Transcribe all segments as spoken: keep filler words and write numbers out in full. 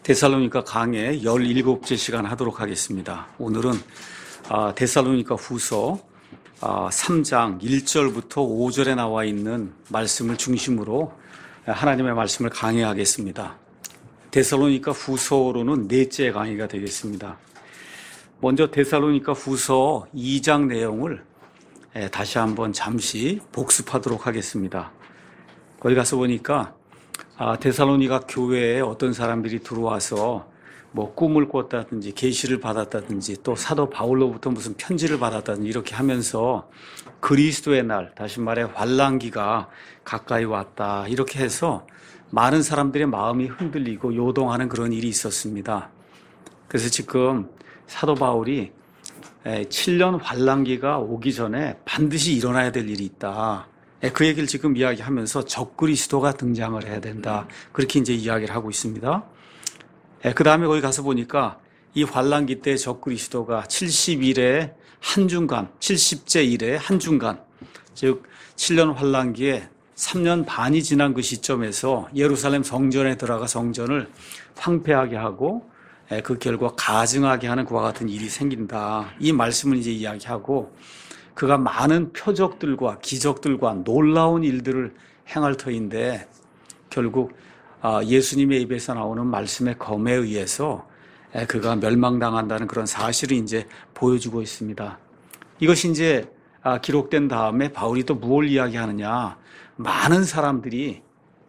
데살로니가 강의 열일곱째 시간 하도록 하겠습니다. 오늘은 데살로니가 후서 삼 장 일 절부터 오 절에 나와 있는 말씀을 중심으로 하나님의 말씀을 강의하겠습니다. 데살로니가 후서로는 넷째 강의가 되겠습니다. 먼저 데살로니가 후서 이 장 내용을 다시 한번 잠시 복습하도록 하겠습니다. 거기 가서 보니까 아, 데살로니가 교회에 어떤 사람들이 들어와서 뭐 꿈을 꿨다든지 계시를 받았다든지 또 사도 바울로부터 무슨 편지를 받았다든지 이렇게 하면서 그리스도의 날, 다시 말해 환난기가 가까이 왔다 이렇게 해서 많은 사람들의 마음이 흔들리고 요동하는 그런 일이 있었습니다. 그래서 지금 사도 바울이 칠 년 환난기가 오기 전에 반드시 일어나야 될 일이 있다. 그 얘기를 지금 이야기하면서 적그리스도가 등장을 해야 된다. 그렇게 이제 이야기를 하고 있습니다. 그 다음에 거기 가서 보니까 이 환난기 때 적그리스도가 칠십 일에 한중간, 칠십째 일에 한중간, 즉 칠 년 환난기에 삼 년 반이 지난 그 시점에서 예루살렘 성전에 들어가 성전을 황폐하게 하고 그 결과 가증하게 하는 그와 같은 일이 생긴다. 이 말씀을 이제 이야기하고 그가 많은 표적들과 기적들과 놀라운 일들을 행할 터인데 결국 예수님의 입에서 나오는 말씀의 검에 의해서 그가 멸망당한다는 그런 사실을 이제 보여주고 있습니다. 이것이 이제 기록된 다음에 바울이 또 무엇을 이야기하느냐. 많은 사람들이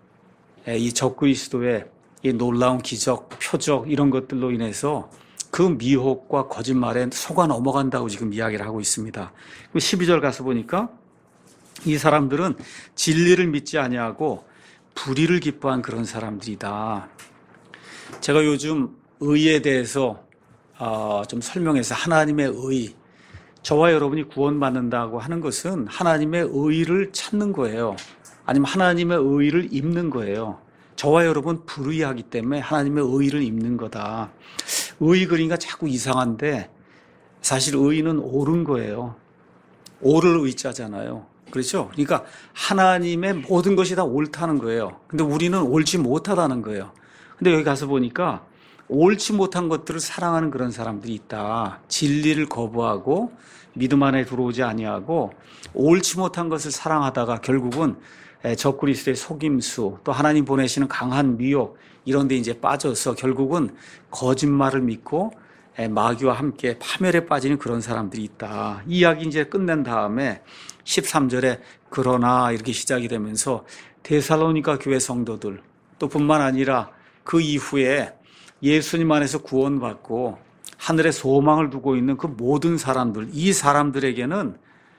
이 적그리스도의 이 놀라운 기적, 표적 이런 것들로 인해서 그 미혹과 거짓말에 속아 넘어간다고 지금 이야기를 하고 있습니다. 십이 절 가서 보니까 이 사람들은 진리를 믿지 아니하고 불의를 기뻐한 그런 사람들이다. 제가 요즘 의에 대해서 좀 설명해서 하나님의 의, 저와 여러분이 구원받는다고 하는 것은 하나님의 의를 찾는 거예요. 아니면 하나님의 의를 입는 거예요. 저와 여러분 불의하기 때문에 하나님의 의를 입는 거다. 의 그러니까 자꾸 이상한데 사실 의는 옳은 거예요. 옳을 의자잖아요. 그렇죠? 그러니까 하나님의 모든 것이 다 옳다는 거예요. 근데 우리는 옳지 못하다는 거예요. 근데 여기 가서 보니까 옳지 못한 것들을 사랑하는 그런 사람들이 있다. 진리를 거부하고 믿음 안에 들어오지 아니하고 옳지 못한 것을 사랑하다가 결국은 적그리스도의 속임수 또 하나님 보내시는 강한 미혹 이런 데 이제 빠져서 결국은 거짓말을 믿고 마귀와 함께 파멸에 빠지는 그런 사람들이 있다. 이 이야기 이제 끝낸 다음에 십삼 절에 그러나 이렇게 시작이 되면서 데살로니가 교회 성도들 또 뿐만 아니라 그 이후에 예수님 안에서 구원받고 하늘에 소망을 두고 있는 그 모든 사람들, 이 사람들에게는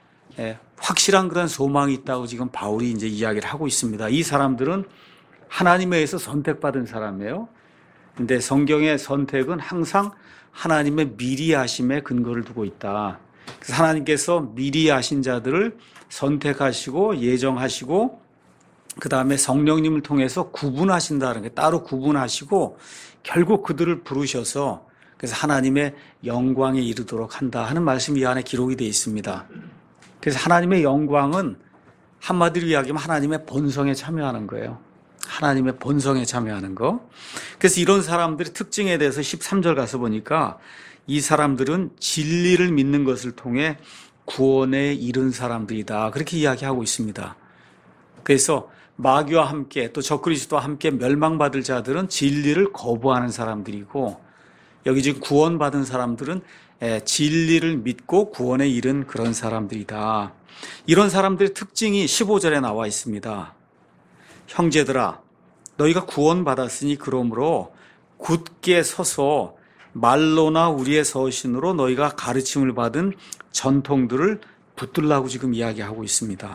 확실한 그런 소망이 있다고 지금 바울이 이제 이야기를 하고 있습니다. 이 사람들은 하나님에 의해서 선택받은 사람이에요. 근데 성경의 선택은 항상 하나님의 미리 하심에 근거를 두고 있다. 그래서 하나님께서 미리 하신 자들을 선택하시고 예정하시고 그 다음에 성령님을 통해서 구분하신다는 게 따로 구분하시고 결국 그들을 부르셔서 그래서 하나님의 영광에 이르도록 한다 하는 말씀이 이 안에 기록이 되어 있습니다. 그래서 하나님의 영광은 한마디로 이야기하면 하나님의 본성에 참여하는 거예요. 하나님의 본성에 참여하는 거. 그래서 이런 사람들의 특징에 대해서 십삼 절 가서 보니까 이 사람들은 진리를 믿는 것을 통해 구원에 이른 사람들이다. 그렇게 이야기하고 있습니다. 그래서 마귀와 함께 또 적그리스도와 함께 멸망받을 자들은 진리를 거부하는 사람들이고 여기 지금 구원받은 사람들은 진리를 믿고 구원에 이른 그런 사람들이다. 이런 사람들의 특징이 십오 절에 나와 있습니다. 형제들아 너희가 구원받았으니 그러므로 굳게 서서 말로나 우리의 서신으로 너희가 가르침을 받은 전통들을 붙들라고 지금 이야기하고 있습니다.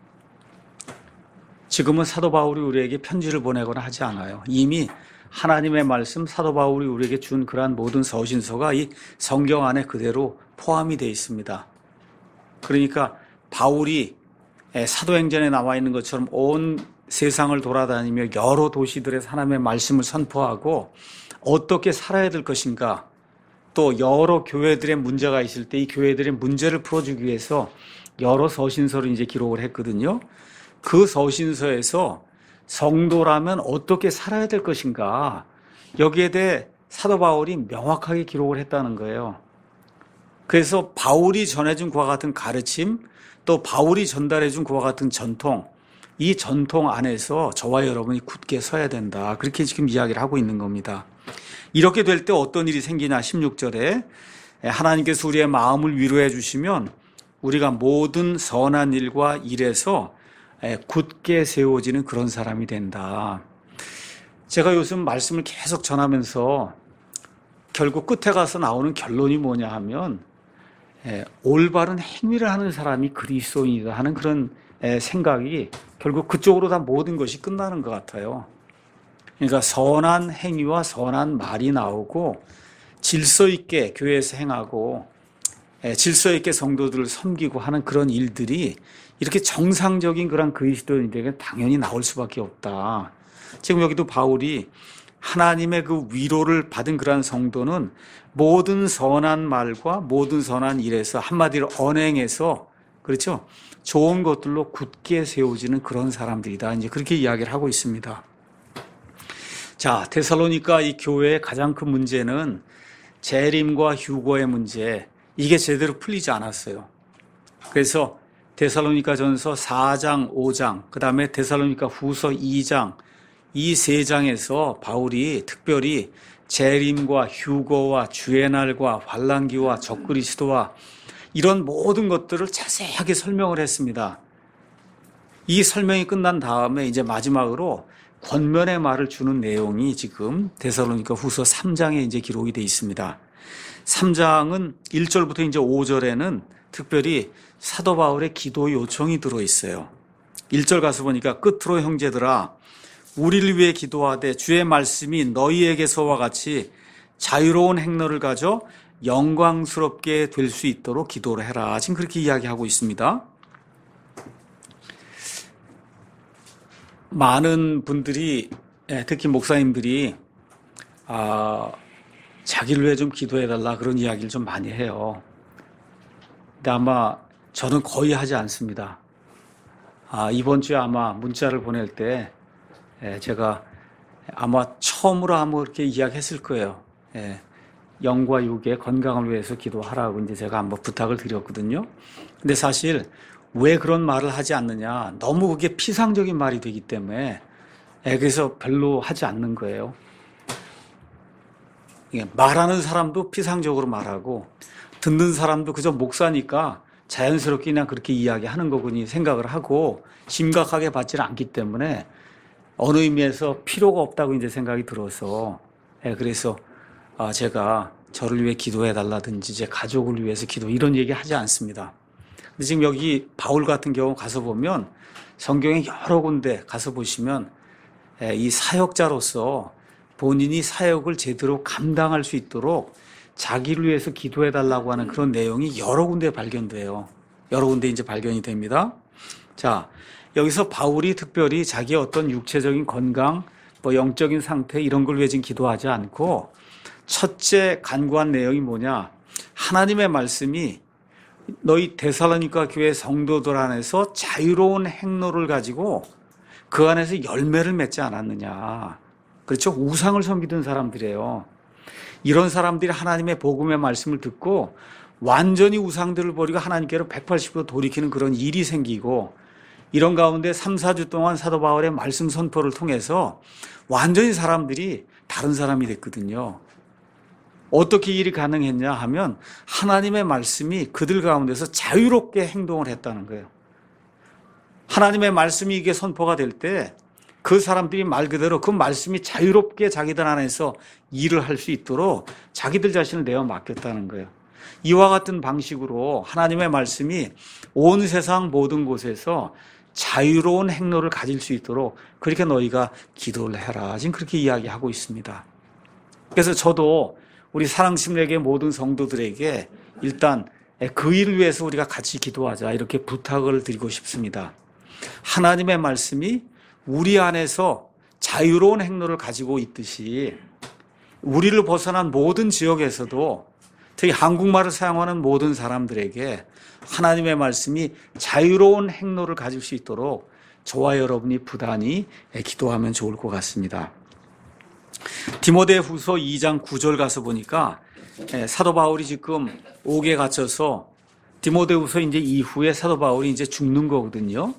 지금은 사도 바울이 우리에게 편지를 보내거나 하지 않아요. 이미 하나님의 말씀 사도 바울이 우리에게 준 그러한 모든 서신서가 이 성경 안에 그대로 포함이 되어 있습니다. 그러니까 바울이 사도행전에 나와 있는 것처럼 온 세상을 돌아다니며 여러 도시들에서 하나님의 말씀을 선포하고 어떻게 살아야 될 것인가 또 여러 교회들의 문제가 있을 때 이 교회들의 문제를 풀어주기 위해서 여러 서신서를 이제 기록을 했거든요. 그 서신서에서 성도라면 어떻게 살아야 될 것인가 여기에 대해 사도 바울이 명확하게 기록을 했다는 거예요. 그래서 바울이 전해준 그와 같은 가르침, 또 바울이 전달해준 그와 같은 전통, 이 전통 안에서 저와 여러분이 굳게 서야 된다. 그렇게 지금 이야기를 하고 있는 겁니다. 이렇게 될 때 어떤 일이 생기냐? 십육 절에 하나님께서 우리의 마음을 위로해 주시면 우리가 모든 선한 일과 일에서 굳게 세워지는 그런 사람이 된다. 제가 요즘 말씀을 계속 전하면서 결국 끝에 가서 나오는 결론이 뭐냐 하면 올바른 행위를 하는 사람이 그리스도인이다 하는 그런 생각이 결국 그쪽으로 다 모든 것이 끝나는 것 같아요. 그러니까 선한 행위와 선한 말이 나오고 질서 있게 교회에서 행하고 질서 있게 성도들을 섬기고 하는 그런 일들이 이렇게 정상적인 그런 그리스도인들에게 당연히 나올 수밖에 없다. 지금 여기도 바울이 하나님의 그 위로를 받은 그러한 성도는 모든 선한 말과 모든 선한 일에서 한마디로 언행해서 그렇죠? 좋은 것들로 굳게 세워지는 그런 사람들이다. 이제 그렇게 이야기를 하고 있습니다. 자, 데살로니가 이 교회의 가장 큰 문제는 재림과 휴거의 문제, 이게 제대로 풀리지 않았어요. 그래서 데살로니가 전서 사 장, 오 장, 그 다음에 데살로니가 후서 이 장, 이 세 장에서 바울이 특별히 재림과 휴거와 주의 날과 환난기와 적그리스도와 이런 모든 것들을 자세하게 설명을 했습니다. 이 설명이 끝난 다음에 이제 마지막으로 권면의 말을 주는 내용이 지금 데살로니가 후서 삼 장에 이제 기록이 되어 있습니다. 삼 장은 일 절부터 이제 오 절에는 특별히 사도 바울의 기도 요청이 들어 있어요. 일 절 가서 보니까 끝으로 형제들아 우리를 위해 기도하되 주의 말씀이 너희에게서와 같이 자유로운 행로를 가져 영광스럽게 될 수 있도록 기도를 해라. 지금 그렇게 이야기하고 있습니다. 많은 분들이 특히 목사님들이 아, 자기를 위해 좀 기도해달라 그런 이야기를 좀 많이 해요. 근데 아마 저는 거의 하지 않습니다. 아, 이번 주에 아마 문자를 보낼 때 제가 아마 처음으로 아마 그렇게 이야기했을 거예요. 예, 영과 육의 건강을 위해서 기도하라고 이제 제가 한번 부탁을 드렸거든요. 근데 사실 왜 그런 말을 하지 않느냐? 너무 그게 피상적인 말이 되기 때문에 예, 그래서 별로 하지 않는 거예요. 예, 말하는 사람도 피상적으로 말하고 듣는 사람도 그저 목사니까 자연스럽게 그냥 그렇게 이야기하는 거군요 생각을 하고 심각하게 받지는 않기 때문에 어느 의미에서 필요가 없다고 이제 생각이 들어서 예, 그래서 아, 제가 저를 위해 기도해 달라든지 제 가족을 위해서 기도 이런 얘기 하지 않습니다. 근데 지금 여기 바울 같은 경우 가서 보면 성경에 여러 군데 가서 보시면 예, 이 사역자로서 본인이 사역을 제대로 감당할 수 있도록 자기를 위해서 기도해 달라고 하는 그런 내용이 여러 군데 발견돼요. 여러 군데 이제 발견이 됩니다. 자, 여기서 바울이 특별히 자기의 어떤 육체적인 건강, 뭐 영적인 상태 이런 걸 위해 지금 기도하지 않고 첫째 간구한 내용이 뭐냐? 하나님의 말씀이 너희 데살로니가 교회 성도들 안에서 자유로운 행로를 가지고 그 안에서 열매를 맺지 않았느냐? 그렇죠? 우상을 섬기던 사람들이에요. 이런 사람들이 하나님의 복음의 말씀을 듣고 완전히 우상들을 버리고 하나님께로 백팔십 도 돌이키는 그런 일이 생기고 이런 가운데 삼, 사 주 동안 사도 바울의 말씀 선포를 통해서 완전히 사람들이 다른 사람이 됐거든요. 어떻게 일이 가능했냐 하면 하나님의 말씀이 그들 가운데서 자유롭게 행동을 했다는 거예요. 하나님의 말씀이 이게 선포가 될 때 그 사람들이 말 그대로 그 말씀이 자유롭게 자기들 안에서 일을 할 수 있도록 자기들 자신을 내어 맡겼다는 거예요. 이와 같은 방식으로 하나님의 말씀이 온 세상 모든 곳에서 자유로운 행로를 가질 수 있도록 그렇게 너희가 기도를 해라. 지금 그렇게 이야기하고 있습니다. 그래서 저도 우리 사랑심례계 모든 성도들에게 일단 그 일을 위해서 우리가 같이 기도하자 이렇게 부탁을 드리고 싶습니다. 하나님의 말씀이 우리 안에서 자유로운 행로를 가지고 있듯이 우리를 벗어난 모든 지역에서도 특히 한국말을 사용하는 모든 사람들에게 하나님의 말씀이 자유로운 행로를 가질 수 있도록 저와 여러분이 부단히 기도하면 좋을 것 같습니다. 디모데후서 이 장 구 절 가서 보니까 사도 바울이 지금 옥에 갇혀서 디모데후서 이제 이후에 사도 바울이 이제 죽는 거거든요.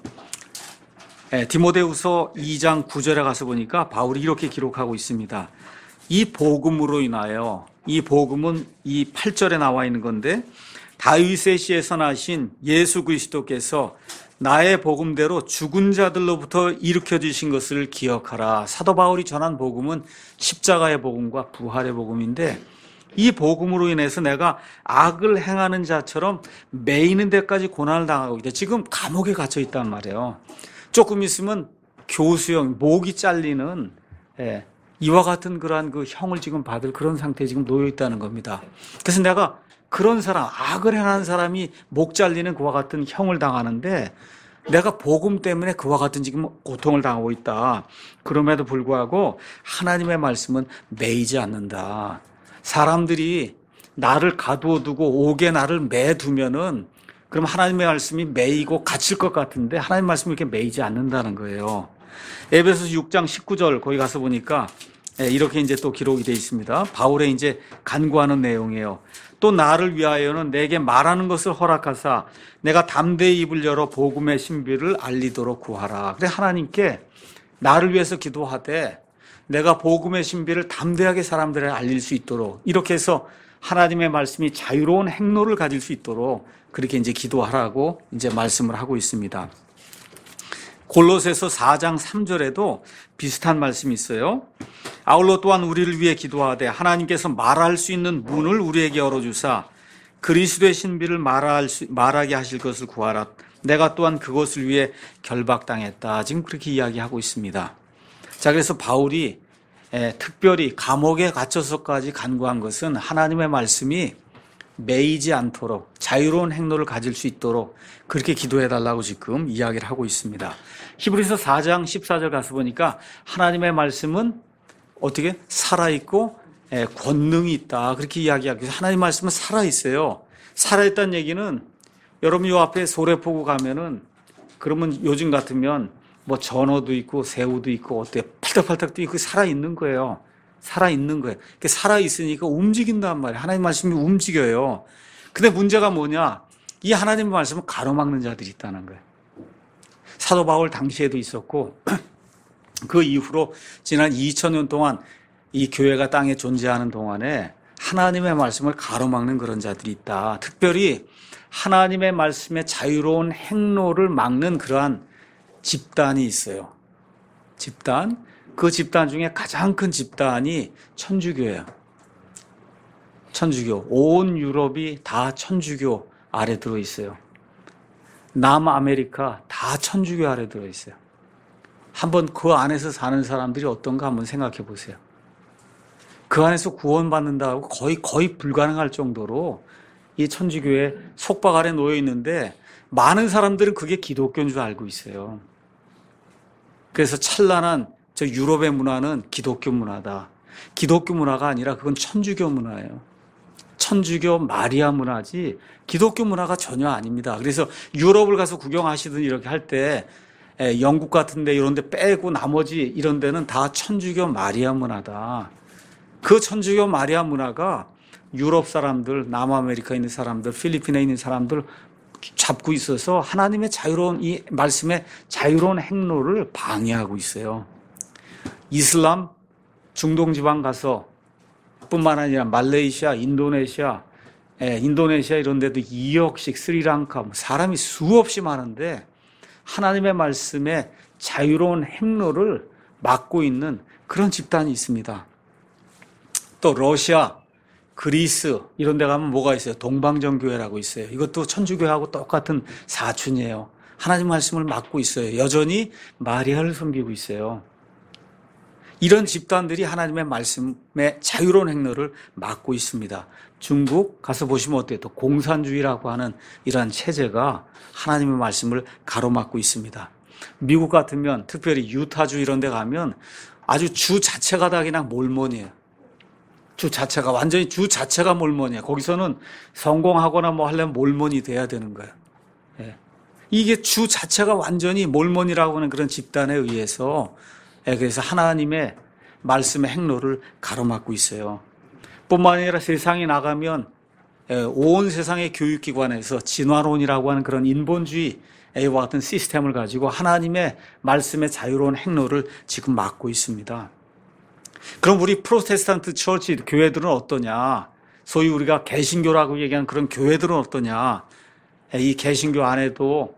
디모데후서 이 장 구 절에 가서 보니까 바울이 이렇게 기록하고 있습니다. 이 복음으로 인하여, 이 복음은 이 팔 절에 나와 있는 건데, 다윗의 씨에서 나신 예수 그리스도께서 나의 복음대로 죽은 자들로부터 일으켜 주신 것을 기억하라. 사도 바울이 전한 복음은 십자가의 복음과 부활의 복음인데, 이 복음으로 인해서 내가 악을 행하는 자처럼 매이는 데까지 고난을 당하고 있다. 지금 감옥에 갇혀 있단 말이에요. 조금 있으면 교수형, 목이 잘리는, 예, 이와 같은 그러한 그 형을 지금 받을 그런 상태에 지금 놓여 있다는 겁니다. 그래서 내가 그런 사람, 악을 행하는 사람이 목 잘리는 그와 같은 형을 당하는데, 내가 복음 때문에 그와 같은 지금 고통을 당하고 있다. 그럼에도 불구하고 하나님의 말씀은 매이지 않는다. 사람들이 나를 가두어 두고 옥에 나를 매두면은 그럼 하나님의 말씀이 매이고 갇힐 것 같은데 하나님의 말씀이 이렇게 매이지 않는다는 거예요. 에베소서 육 장 십구 절 거기 가서 보니까 이렇게 이제 또 기록이 되어 있습니다. 바울의 이제 간구하는 내용이에요. 또 나를 위하여는 내게 말하는 것을 허락하사 내가 담대히 입을 열어 복음의 신비를 알리도록 구하라. 그래 하나님께 나를 위해서 기도하되 내가 복음의 신비를 담대하게 사람들에게 알릴 수 있도록 이렇게 해서 하나님의 말씀이 자유로운 행로를 가질 수 있도록 그렇게 이제 기도하라고 이제 말씀을 하고 있습니다. 골로새서 사 장 삼 절에도 비슷한 말씀이 있어요. 아울러 또한 우리를 위해 기도하되 하나님께서 말할 수 있는 문을 우리에게 열어주사 그리스도의 신비를 말할 수, 말하게 하실 것을 구하라. 내가 또한 그것을 위해 결박당했다. 지금 그렇게 이야기하고 있습니다. 자, 그래서 바울이 에, 특별히 감옥에 갇혀서까지 간구한 것은 하나님의 말씀이 매이지 않도록 자유로운 행로를 가질 수 있도록 그렇게 기도해달라고 지금 이야기를 하고 있습니다. 히브리서 사 장 십사 절 가서 보니까 하나님의 말씀은 어떻게 살아있고 에, 권능이 있다. 그렇게 이야기하고 하나님의 말씀은 살아있어요. 살아있다는 얘기는 여러분 요 앞에 소래포구 가면은 그러면 요즘 같으면 뭐 전어도 있고 새우도 있고 어때 팔딱팔딱 뛰고 살아있는 거예요. 살아있는 거예요. 살아있으니까 움직인단 말이에요. 하나님 말씀이 움직여요. 근데 문제가 뭐냐? 이 하나님의 말씀을 가로막는 자들이 있다는 거예요. 사도 바울 당시에도 있었고 그 이후로 지난 이천 년 동안 이 교회가 땅에 존재하는 동안에 하나님의 말씀을 가로막는 그런 자들이 있다. 특별히 하나님의 말씀의 자유로운 행로를 막는 그러한 집단이 있어요. 집단. 그 집단 중에 가장 큰 집단이 천주교예요. 천주교. 온 유럽이 다 천주교 아래 들어있어요. 남아메리카 다 천주교 아래 들어있어요. 한번 그 안에서 사는 사람들이 어떤가 한번 생각해 보세요. 그 안에서 구원받는다고 거의 거의 불가능할 정도로 이 천주교의 속박 아래 놓여 있는데 많은 사람들은 그게 기독교인 줄 알고 있어요. 그래서 찬란한 저 유럽의 문화는 기독교 문화다. 기독교 문화가 아니라 그건 천주교 문화예요. 천주교 마리아 문화지 기독교 문화가 전혀 아닙니다. 그래서 유럽을 가서 구경하시든 이렇게 할 때 영국 같은 데 이런 데 빼고 나머지 이런 데는 다 천주교 마리아 문화다. 그 천주교 마리아 문화가 유럽 사람들, 남아메리카에 있는 사람들, 필리핀에 있는 사람들 잡고 있어서 하나님의 자유로운 이 말씀의 자유로운 행로를 방해하고 있어요. 이슬람 중동 지방 가서 뿐만 아니라 말레이시아, 인도네시아, 예, 인도네시아 이런 데도 이억씩 스리랑카 사람이 수없이 많은데 하나님의 말씀의 자유로운 행로를 막고 있는 그런 집단이 있습니다. 또 러시아, 그리스 이런 데 가면 뭐가 있어요? 동방정교회라고 있어요. 이것도 천주교하고 똑같은 사춘이에요. 하나님 말씀을 막고 있어요. 여전히 마리아를 섬기고 있어요. 이런 집단들이 하나님의 말씀의 자유로운 행로를 막고 있습니다. 중국 가서 보시면 어때요? 또 공산주의라고 하는 이러한 체제가 하나님의 말씀을 가로막고 있습니다. 미국 같으면 특별히 유타주 이런 데 가면 아주 주 자체가 다 그냥 몰몬이에요. 주 자체가 완전히 주 자체가 몰몬이에요. 거기서는 성공하거나 뭐 하려면 몰몬이 돼야 되는 거예요. 예. 이게 주 자체가 완전히 몰몬이라고 하는 그런 집단에 의해서 예, 그래서 하나님의 말씀의 행로를 가로막고 있어요. 뿐만 아니라 세상에 나가면 온 세상의 교육기관에서 진화론이라고 하는 그런 인본주의와 같은 시스템을 가지고 하나님의 말씀의 자유로운 행로를 지금 막고 있습니다. 그럼 우리 프로테스탄트 처치 교회들은 어떠냐? 소위 우리가 개신교라고 얘기하는 그런 교회들은 어떠냐? 이 개신교 안에도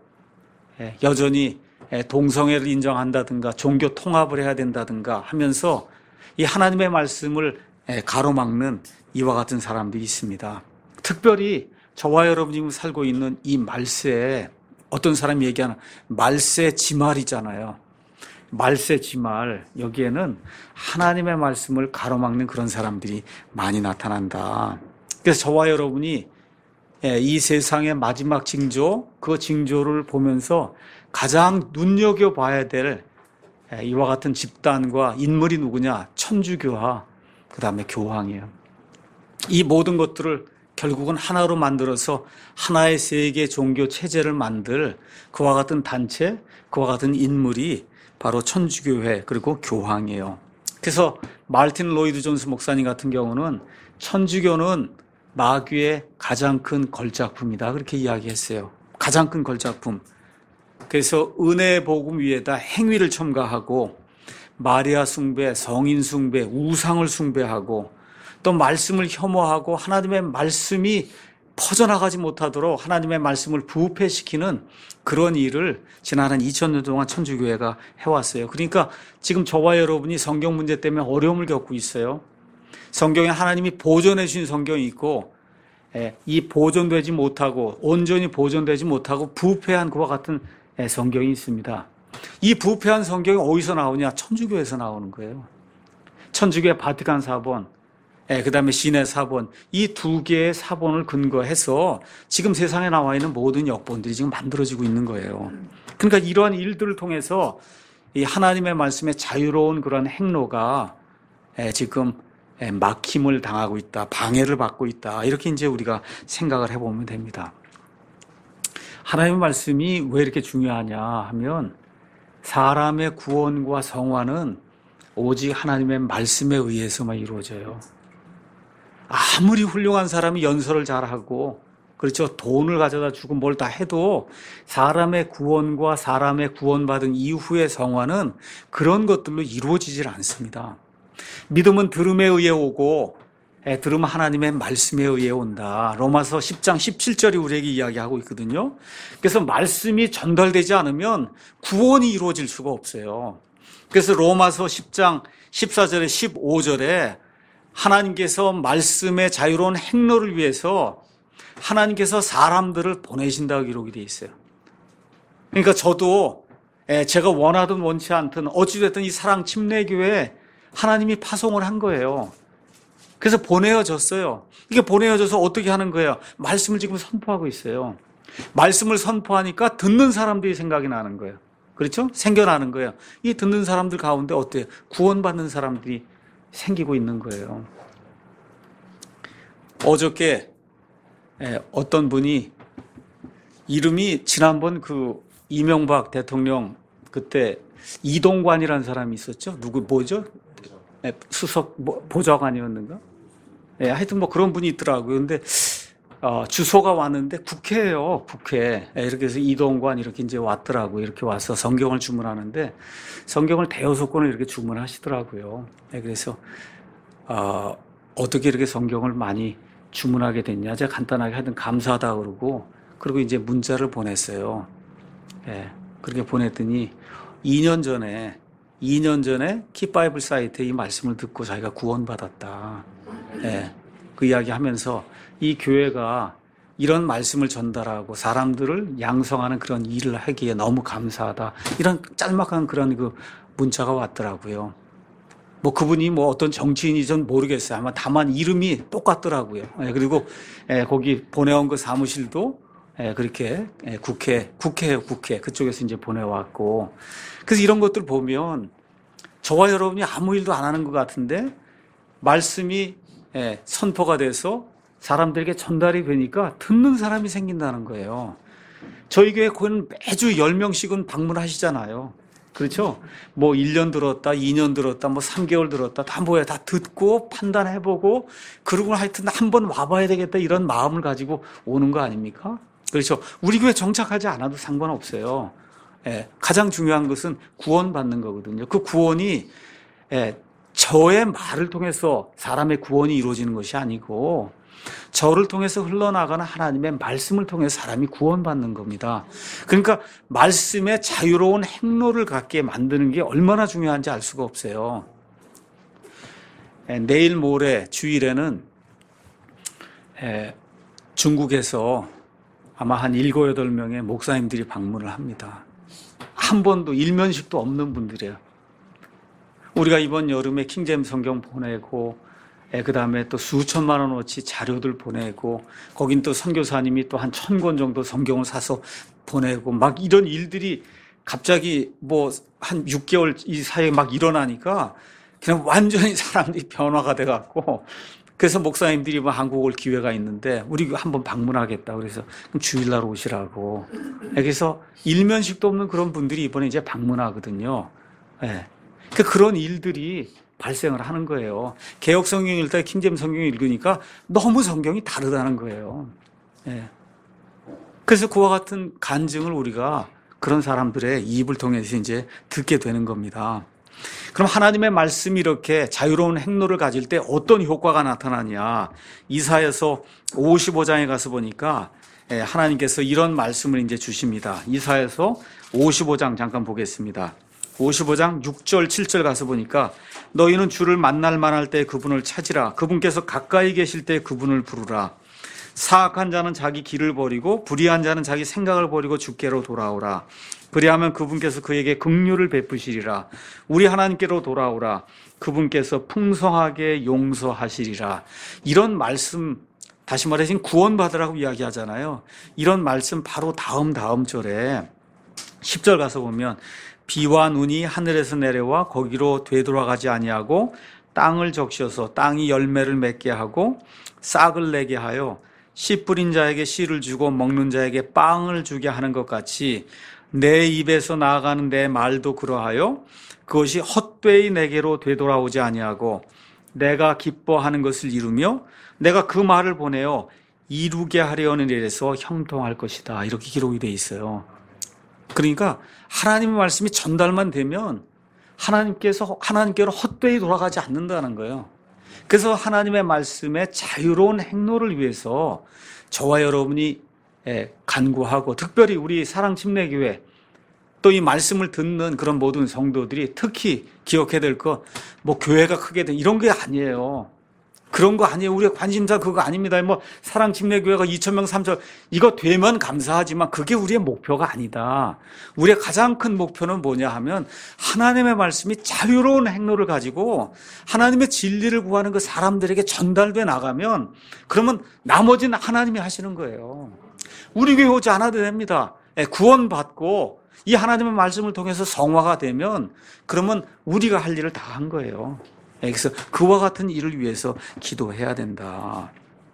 여전히 동성애를 인정한다든가 종교 통합을 해야 된다든가 하면서 이 하나님의 말씀을 가로막는 이와 같은 사람들이 있습니다. 특별히 저와 여러분이 지금 살고 있는 이 말세, 어떤 사람이 얘기하는 말세 지말이잖아요. 말세 지말, 여기에는 하나님의 말씀을 가로막는 그런 사람들이 많이 나타난다. 그래서 저와 여러분이 이 세상의 마지막 징조, 그 징조를 보면서 가장 눈여겨봐야 될 이와 같은 집단과 인물이 누구냐? 천주교와 그 다음에 교황이에요. 이 모든 것들을 결국은 하나로 만들어서 하나의 세계 종교 체제를 만들 그와 같은 단체, 그와 같은 인물이 바로 천주교회 그리고 교황이에요. 그래서 마르틴 로이드 존스 목사님 같은 경우는 천주교는 마귀의 가장 큰 걸작품이다 그렇게 이야기했어요. 가장 큰 걸작품. 그래서 은혜의 복음 위에다 행위를 첨가하고 마리아 숭배, 성인 숭배, 우상을 숭배하고 또 말씀을 혐오하고 하나님의 말씀이 퍼져나가지 못하도록 하나님의 말씀을 부패시키는 그런 일을 지난 한 이천 년 동안 천주교회가 해왔어요. 그러니까 지금 저와 여러분이 성경 문제 때문에 어려움을 겪고 있어요. 성경에 하나님이 보존해 주신 성경이 있고 이 보존되지 못하고 온전히 보존되지 못하고 부패한 그와 같은 성경이 있습니다. 이 부패한 성경이 어디서 나오냐? 천주교에서 나오는 거예요. 천주교의 바티칸 사본, 그 다음에 시내 사본, 이 두 개의 사본을 근거해서 지금 세상에 나와 있는 모든 역본들이 지금 만들어지고 있는 거예요. 그러니까 이러한 일들을 통해서 이 하나님의 말씀의 자유로운 그런 행로가 지금 막힘을 당하고 있다, 방해를 받고 있다, 이렇게 이제 우리가 생각을 해보면 됩니다. 하나님의 말씀이 왜 이렇게 중요하냐 하면 사람의 구원과 성화는 오직 하나님의 말씀에 의해서만 이루어져요. 아무리 훌륭한 사람이 연설을 잘하고 그렇죠, 돈을 가져다 주고 뭘 다 해도 사람의 구원과 사람의 구원받은 이후의 성화는 그런 것들로 이루어지질 않습니다. 믿음은 들음에 의해 오고 들음은 하나님의 말씀에 의해 온다. 로마서 십 장 십칠 절이 우리에게 이야기하고 있거든요. 그래서 말씀이 전달되지 않으면 구원이 이루어질 수가 없어요. 그래서 로마서 십 장 십사 절에 십오 절에 하나님께서 말씀의 자유로운 행로를 위해서 하나님께서 사람들을 보내신다고 기록이 되어 있어요. 그러니까 저도 제가 원하든 원치 않든 어찌됐든 이 사랑 침례교회에 하나님이 파송을 한 거예요. 그래서 보내어졌어요. 이게 보내어져서 어떻게 하는 거예요? 말씀을 지금 선포하고 있어요. 말씀을 선포하니까 듣는 사람들이 생각이 나는 거예요. 그렇죠? 생겨나는 거예요. 이 듣는 사람들 가운데 어때요? 구원받는 사람들이 생기고 있는 거예요. 어저께 어떤 분이 이름이 지난번 그 이명박 대통령 그때 이동관이라는 사람이 있었죠. 누구 뭐죠? 수석 뭐, 보좌관이었는가? 예, 하여튼 뭐 그런 분이 있더라고요. 근데 어, 주소가 왔는데 국회예요. 국회. 예, 이렇게 해서 이동관 이렇게 이제 왔더라고요. 이렇게 와서 성경을 주문하는데 성경을 대여섯 권을 이렇게 주문하시더라고요. 예, 그래서 어, 어떻게 이렇게 성경을 많이 주문하게 됐냐? 제가 간단하게 하여튼 감사하다 그러고 그리고 이제 문자를 보냈어요. 예, 그렇게 보냈더니 이 년 전에 이 년 전에 킵바이블 사이트에 이 말씀을 듣고 자기가 구원받았다. 예, 그 이야기 하면서 이 교회가 이런 말씀을 전달하고 사람들을 양성하는 그런 일을 하기에 너무 감사하다. 이런 짤막한 그런 그 문자가 왔더라고요. 뭐 그분이 뭐 어떤 정치인인지 전 모르겠어요. 아마 다만 이름이 똑같더라고요. 예, 그리고 예, 거기 보내온 그 사무실도 예, 그렇게 예, 국회, 국회예요, 국회. 그쪽에서 이제 보내왔고. 그래서 이런 것들 보면 저와 여러분이 아무 일도 안 하는 것 같은데 말씀이 예, 선포가 돼서 사람들에게 전달이 되니까 듣는 사람이 생긴다는 거예요. 저희 교회 거는 매주 열 명씩은 방문하시잖아요. 그렇죠? 뭐 일 년 들었다, 이 년 들었다, 뭐 삼 개월 들었다, 다 뭐야, 다 듣고 판단해보고, 그러고 하여튼 한번 와봐야 되겠다, 이런 마음을 가지고 오는 거 아닙니까? 그렇죠? 우리 교회 정착하지 않아도 상관없어요. 예, 가장 중요한 것은 구원받는 거거든요. 그 구원이, 예, 저의 말을 통해서 사람의 구원이 이루어지는 것이 아니고, 저를 통해서 흘러나가는 하나님의 말씀을 통해서 사람이 구원받는 겁니다. 그러니까 말씀에 자유로운 행로를 갖게 만드는 게 얼마나 중요한지 알 수가 없어요. 내일 모레 주일에는 중국에서 아마 한 일곱, 여덟 명의 목사님들이 방문을 합니다. 한 번도 일면식도 없는 분들이에요. 우리가 이번 여름에 킹제임스 성경 보내고 그 다음에 또 수천만 원어치 자료들 보내고, 거긴 또 선교사님이 또 한 천 권 정도 성경을 사서 보내고, 막 이런 일들이 갑자기 뭐 한 육 개월 이 사이에 막 일어나니까 그냥 완전히 사람들이 변화가 돼갖고, 그래서 목사님들이 뭐 한국 올 기회가 있는데 우리 한번 방문하겠다. 그래서 그럼 주일날 오시라고. 그래서 일면식도 없는 그런 분들이 이번에 이제 방문하거든요. 네. 그런 일들이 발생을 하는 거예요. 개혁 성경 읽을 때 킹제임스 성경 읽으니까 너무 성경이 다르다는 거예요. 예. 그래서 그와 같은 간증을 우리가 그런 사람들의 입을 통해서 이제 듣게 되는 겁니다. 그럼 하나님의 말씀이 이렇게 자유로운 행로를 가질 때 어떤 효과가 나타나냐? 이사야서 오십오 장에 가서 보니까 하나님께서 이런 말씀을 이제 주십니다. 이사야서 오십오 장 잠깐 보겠습니다. 오십오 장 육 절 칠 절 가서 보니까 너희는 주를 만날 만할 때 그분을 찾으라. 그분께서 가까이 계실 때 그분을 부르라. 사악한 자는 자기 길을 버리고 불의한 자는 자기 생각을 버리고 주께로 돌아오라. 그리하면 그분께서 그에게 긍휼을 베푸시리라. 우리 하나님께로 돌아오라. 그분께서 풍성하게 용서하시리라. 이런 말씀, 다시 말해 지금 구원받으라고 이야기하잖아요. 이런 말씀 바로 다음 다음 절에 십 절 가서 보면 비와 눈이 하늘에서 내려와 거기로 되돌아가지 아니하고 땅을 적셔서 땅이 열매를 맺게 하고 싹을 내게 하여 씨 뿌린 자에게 씨를 주고 먹는 자에게 빵을 주게 하는 것 같이 내 입에서 나아가는 내 말도 그러하여 그것이 헛되이 내게로 되돌아오지 아니하고 내가 기뻐하는 것을 이루며 내가 그 말을 보내어 이루게 하려는 일에서 형통할 것이다. 이렇게 기록이 돼 있어요. 그러니까 하나님의 말씀이 전달만 되면 하나님께서 하나님께로 헛되이 돌아가지 않는다는 거예요. 그래서 하나님의 말씀의 자유로운 행로를 위해서 저와 여러분이 간구하고, 특별히 우리 사랑침례교회 또 이 말씀을 듣는 그런 모든 성도들이 특히 기억해야 될 거, 뭐 교회가 크게 된 이런 게 아니에요. 그런 거 아니에요. 우리의 관심사 그거 아닙니다. 뭐 사랑침례교회가 이천 명, 삼천 이거 되면 감사하지만 그게 우리의 목표가 아니다. 우리의 가장 큰 목표는 뭐냐 하면 하나님의 말씀이 자유로운 행로를 가지고 하나님의 진리를 구하는 그 사람들에게 전달돼 나가면 그러면 나머지는 하나님이 하시는 거예요. 우리 교회 오지 않아도 됩니다. 구원받고 이 하나님의 말씀을 통해서 성화가 되면 그러면 우리가 할 일을 다 한 거예요. 그래서 그와 같은 일을 위해서 기도해야 된다.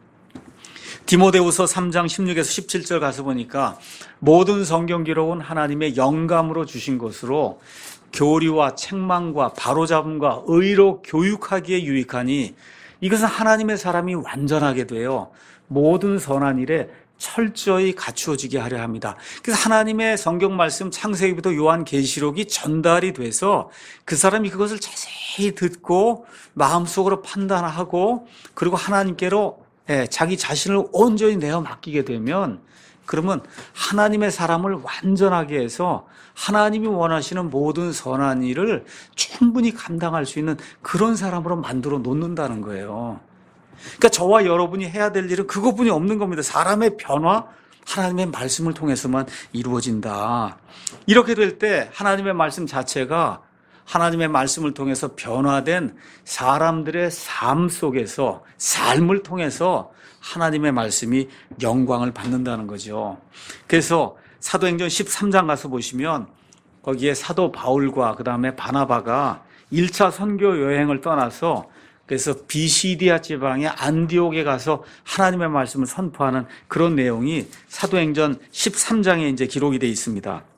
디모데후서 삼 장 십육에서 십칠 절 가서 보니까 모든 성경 기록은 하나님의 영감으로 주신 것으로 교리와 책망과 바로잡음과 의로 교육하기에 유익하니 이것은 하나님의 사람이 완전하게 되어 모든 선한 일에 철저히 갖추어지게 하려 합니다. 그래서 하나님의 성경 말씀 창세기부터 요한계시록이 전달이 돼서 그 사람이 그것을 자세히 듣고 마음속으로 판단하고 그리고 하나님께로 자기 자신을 온전히 내어 맡기게 되면 그러면 하나님의 사람을 완전하게 해서 하나님이 원하시는 모든 선한 일을 충분히 감당할 수 있는 그런 사람으로 만들어 놓는다는 거예요. 그러니까 저와 여러분이 해야 될 일은 그것뿐이 없는 겁니다. 사람의 변화, 하나님의 말씀을 통해서만 이루어진다. 이렇게 될 때 하나님의 말씀 자체가 하나님의 말씀을 통해서 변화된 사람들의 삶 속에서 삶을 통해서 하나님의 말씀이 영광을 받는다는 거죠. 그래서 사도행전 십삼 장 가서 보시면 거기에 사도 바울과 그 다음에 바나바가 일 차 선교 여행을 떠나서 그래서 비시디아 지방의 안디옥에 가서 하나님의 말씀을 선포하는 그런 내용이 사도행전 십삼 장에 이제 기록이 되어 있습니다.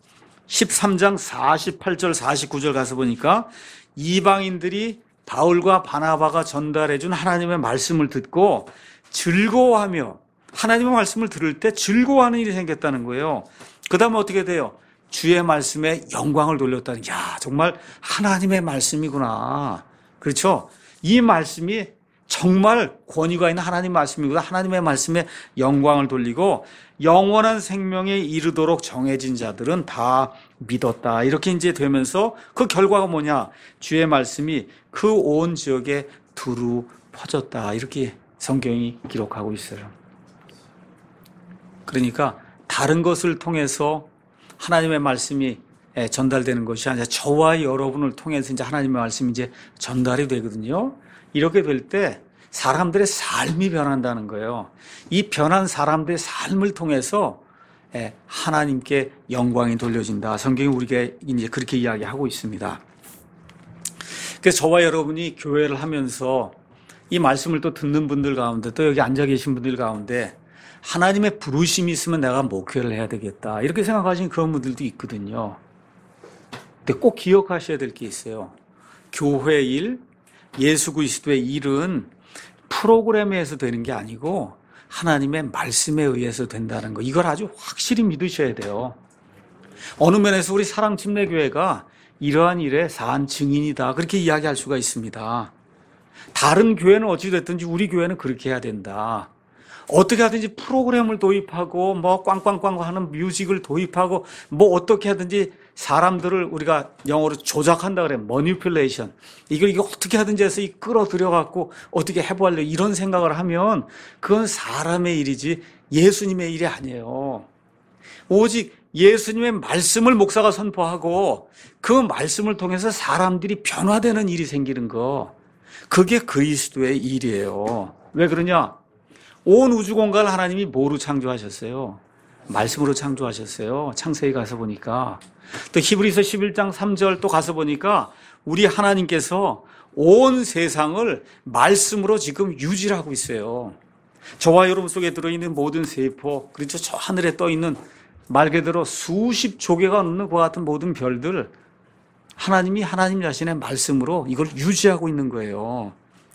십삼 장 사십팔 절 사십구 절 가서 보니까 이방인들이 바울과 바나바가 전달해 준 하나님의 말씀을 듣고 즐거워하며, 하나님의 말씀을 들을 때 즐거워하는 일이 생겼다는 거예요. 그 다음에 어떻게 돼요? 주의 말씀에 영광을 돌렸다는, 야, 정말 하나님의 말씀이구나. 그렇죠? 이 말씀이 정말 권위가 있는 하나님 말씀이구나. 하나님의 말씀에 영광을 돌리고 영원한 생명에 이르도록 정해진 자들은 다 믿었다. 이렇게 이제 되면서 그 결과가 뭐냐? 주의 말씀이 그 온 지역에 두루 퍼졌다. 이렇게 성경이 기록하고 있어요. 그러니까 다른 것을 통해서 하나님의 말씀이 전달되는 것이 아니라 저와 여러분을 통해서 이제 하나님의 말씀이 이제 전달이 되거든요. 이렇게 될 때 사람들의 삶이 변한다는 거예요. 이 변한 사람들의 삶을 통해서 하나님께 영광이 돌려진다. 성경이 우리가 이제 그렇게 이야기하고 있습니다. 그래서 저와 여러분이 교회를 하면서 이 말씀을 또 듣는 분들 가운데, 또 여기 앉아 계신 분들 가운데 하나님의 부르심이 있으면 내가 목회를 해야 되겠다, 이렇게 생각하시는 그런 분들도 있거든요. 근데 꼭 기억하셔야 될 게 있어요. 교회 일, 예수 그리스도의 일은 프로그램에 의해서 되는 게 아니고 하나님의 말씀에 의해서 된다는 거, 이걸 아주 확실히 믿으셔야 돼요. 어느 면에서 우리 사랑침례교회가 이러한 일의 사한 증인이다, 그렇게 이야기할 수가 있습니다. 다른 교회는 어찌 됐든지 우리 교회는 그렇게 해야 된다. 어떻게 하든지 프로그램을 도입하고 뭐 꽝꽝꽝 하는 뮤직을 도입하고 뭐 어떻게 하든지 사람들을 우리가 영어로 조작한다 그래요. manipulation. 이걸 이거 어떻게 하든지 해서 이 끌어들여 갖고 어떻게 해보려, 이런 생각을 하면 그건 사람의 일이지 예수님의 일이 아니에요. 오직 예수님의 말씀을 목사가 선포하고 그 말씀을 통해서 사람들이 변화되는 일이 생기는 거, 그게 그리스도의 일이에요. 왜 그러냐? 온 우주 공간을 하나님이 뭐로 창조하셨어요? 말씀으로 창조하셨어요. 창세기 가서 보니까. 또 히브리서 십일 장 삼 절 또 가서 보니까 우리 하나님께서 온 세상을 말씀으로 지금 유지를 하고 있어요. 저와 여러분 속에 들어있는 모든 세포, 그렇죠? 저 하늘에 떠있는 말 그대로 수십 조개가 넘는 것 같은 모든 별들, 하나님이 하나님 자신의 말씀으로 이걸 유지하고 있는 거예요.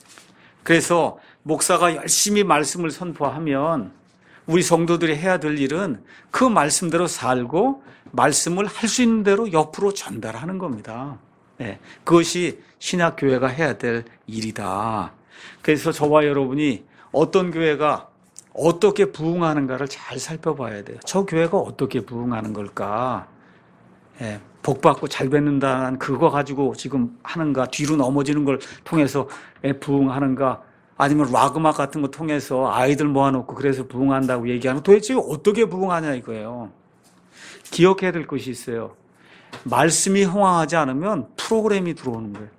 그래서 목사가 열심히 말씀을 선포하면 우리 성도들이 해야 될 일은 그 말씀대로 살고 말씀을 할 수 있는 대로 옆으로 전달하는 겁니다. 네, 그것이 신약교회가 해야 될 일이다. 그래서 저와 여러분이 어떤 교회가 어떻게 부흥하는가를 잘 살펴봐야 돼요. 저 교회가 어떻게 부흥하는 걸까? 예, 복받고 잘 뵙는다는 그거 가지고 지금 하는가? 뒤로 넘어지는 걸 통해서 부흥하는가? 아니면 락 음악 같은 거 통해서 아이들 모아놓고 그래서 부흥한다고 얘기하는, 도대체 어떻게 부흥하냐 이거예요. 기억해야 될 것이 있어요. 말씀이 흥황하지 않으면 프로그램이 들어오는 거예요.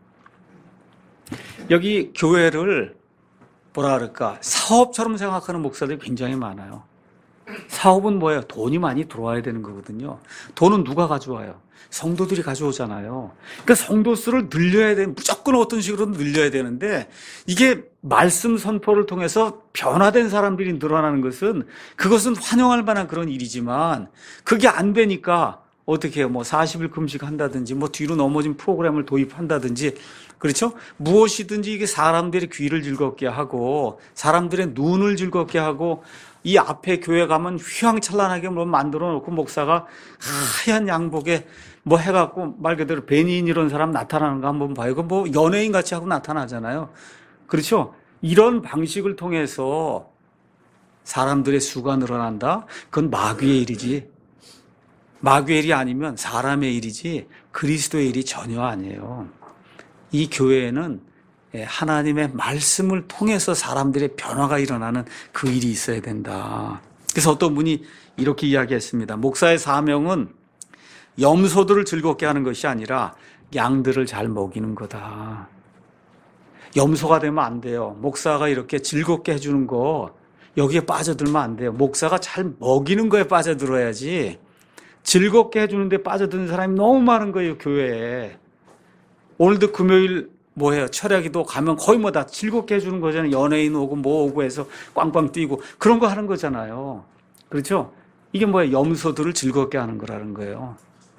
여기 교회를 뭐라 그럴까, 사업처럼 생각하는 목사들이 굉장히 많아요. 사업은 뭐예요? 돈이 많이 들어와야 되는 거거든요. 돈은 누가 가져와요? 성도들이 가져오잖아요. 그러니까 성도 수를 늘려야 돼. 무조건 어떤 식으로 늘려야 되는데, 이게 말씀 선포를 통해서 변화된 사람들이 늘어나는 것은, 그것은 환영할 만한 그런 일이지만, 그게 안 되니까 어떻게 해요? 뭐 사십 일 금식 한다든지, 뭐 뒤로 넘어진 프로그램을 도입한다든지, 그렇죠? 무엇이든지 이게 사람들의 귀를 즐겁게 하고 사람들의 눈을 즐겁게 하고, 이 앞에 교회 가면 휘황찬란하게 뭐 만들어 놓고 목사가 하얀 양복에 뭐 해갖고 말 그대로 베니인 이런 사람 나타나는 거 한번 봐요. 그 뭐 연예인 같이 하고 나타나잖아요. 그렇죠? 이런 방식을 통해서 사람들의 수가 늘어난다? 그건 마귀의 일이지. 마귀의 일이 아니면 사람의 일이지 그리스도의 일이 전혀 아니에요. 이 교회에는 하나님의 말씀을 통해서 사람들의 변화가 일어나는 그 일이 있어야 된다. 그래서 어떤 분이 이렇게 이야기했습니다. 목사의 사명은 염소들을 즐겁게 하는 것이 아니라 양들을 잘 먹이는 거다. 염소가 되면 안 돼요. 목사가 이렇게 즐겁게 해주는 거 여기에 빠져들면 안 돼요. 목사가 잘 먹이는 거에 빠져들어야지. 즐겁게 해주는 데 빠져드는 사람이 너무 많은 거예요, 교회에. 오늘도 금요일 뭐해요? 철야기도 가면 거의 뭐 다 즐겁게 해주는 거잖아요. 연예인 오고 뭐 오고 해서 꽝꽝 뛰고 그런 거 하는 거잖아요. 그렇죠? 이게 뭐예요? 염소들을 즐겁게 하는 거라는 거예요.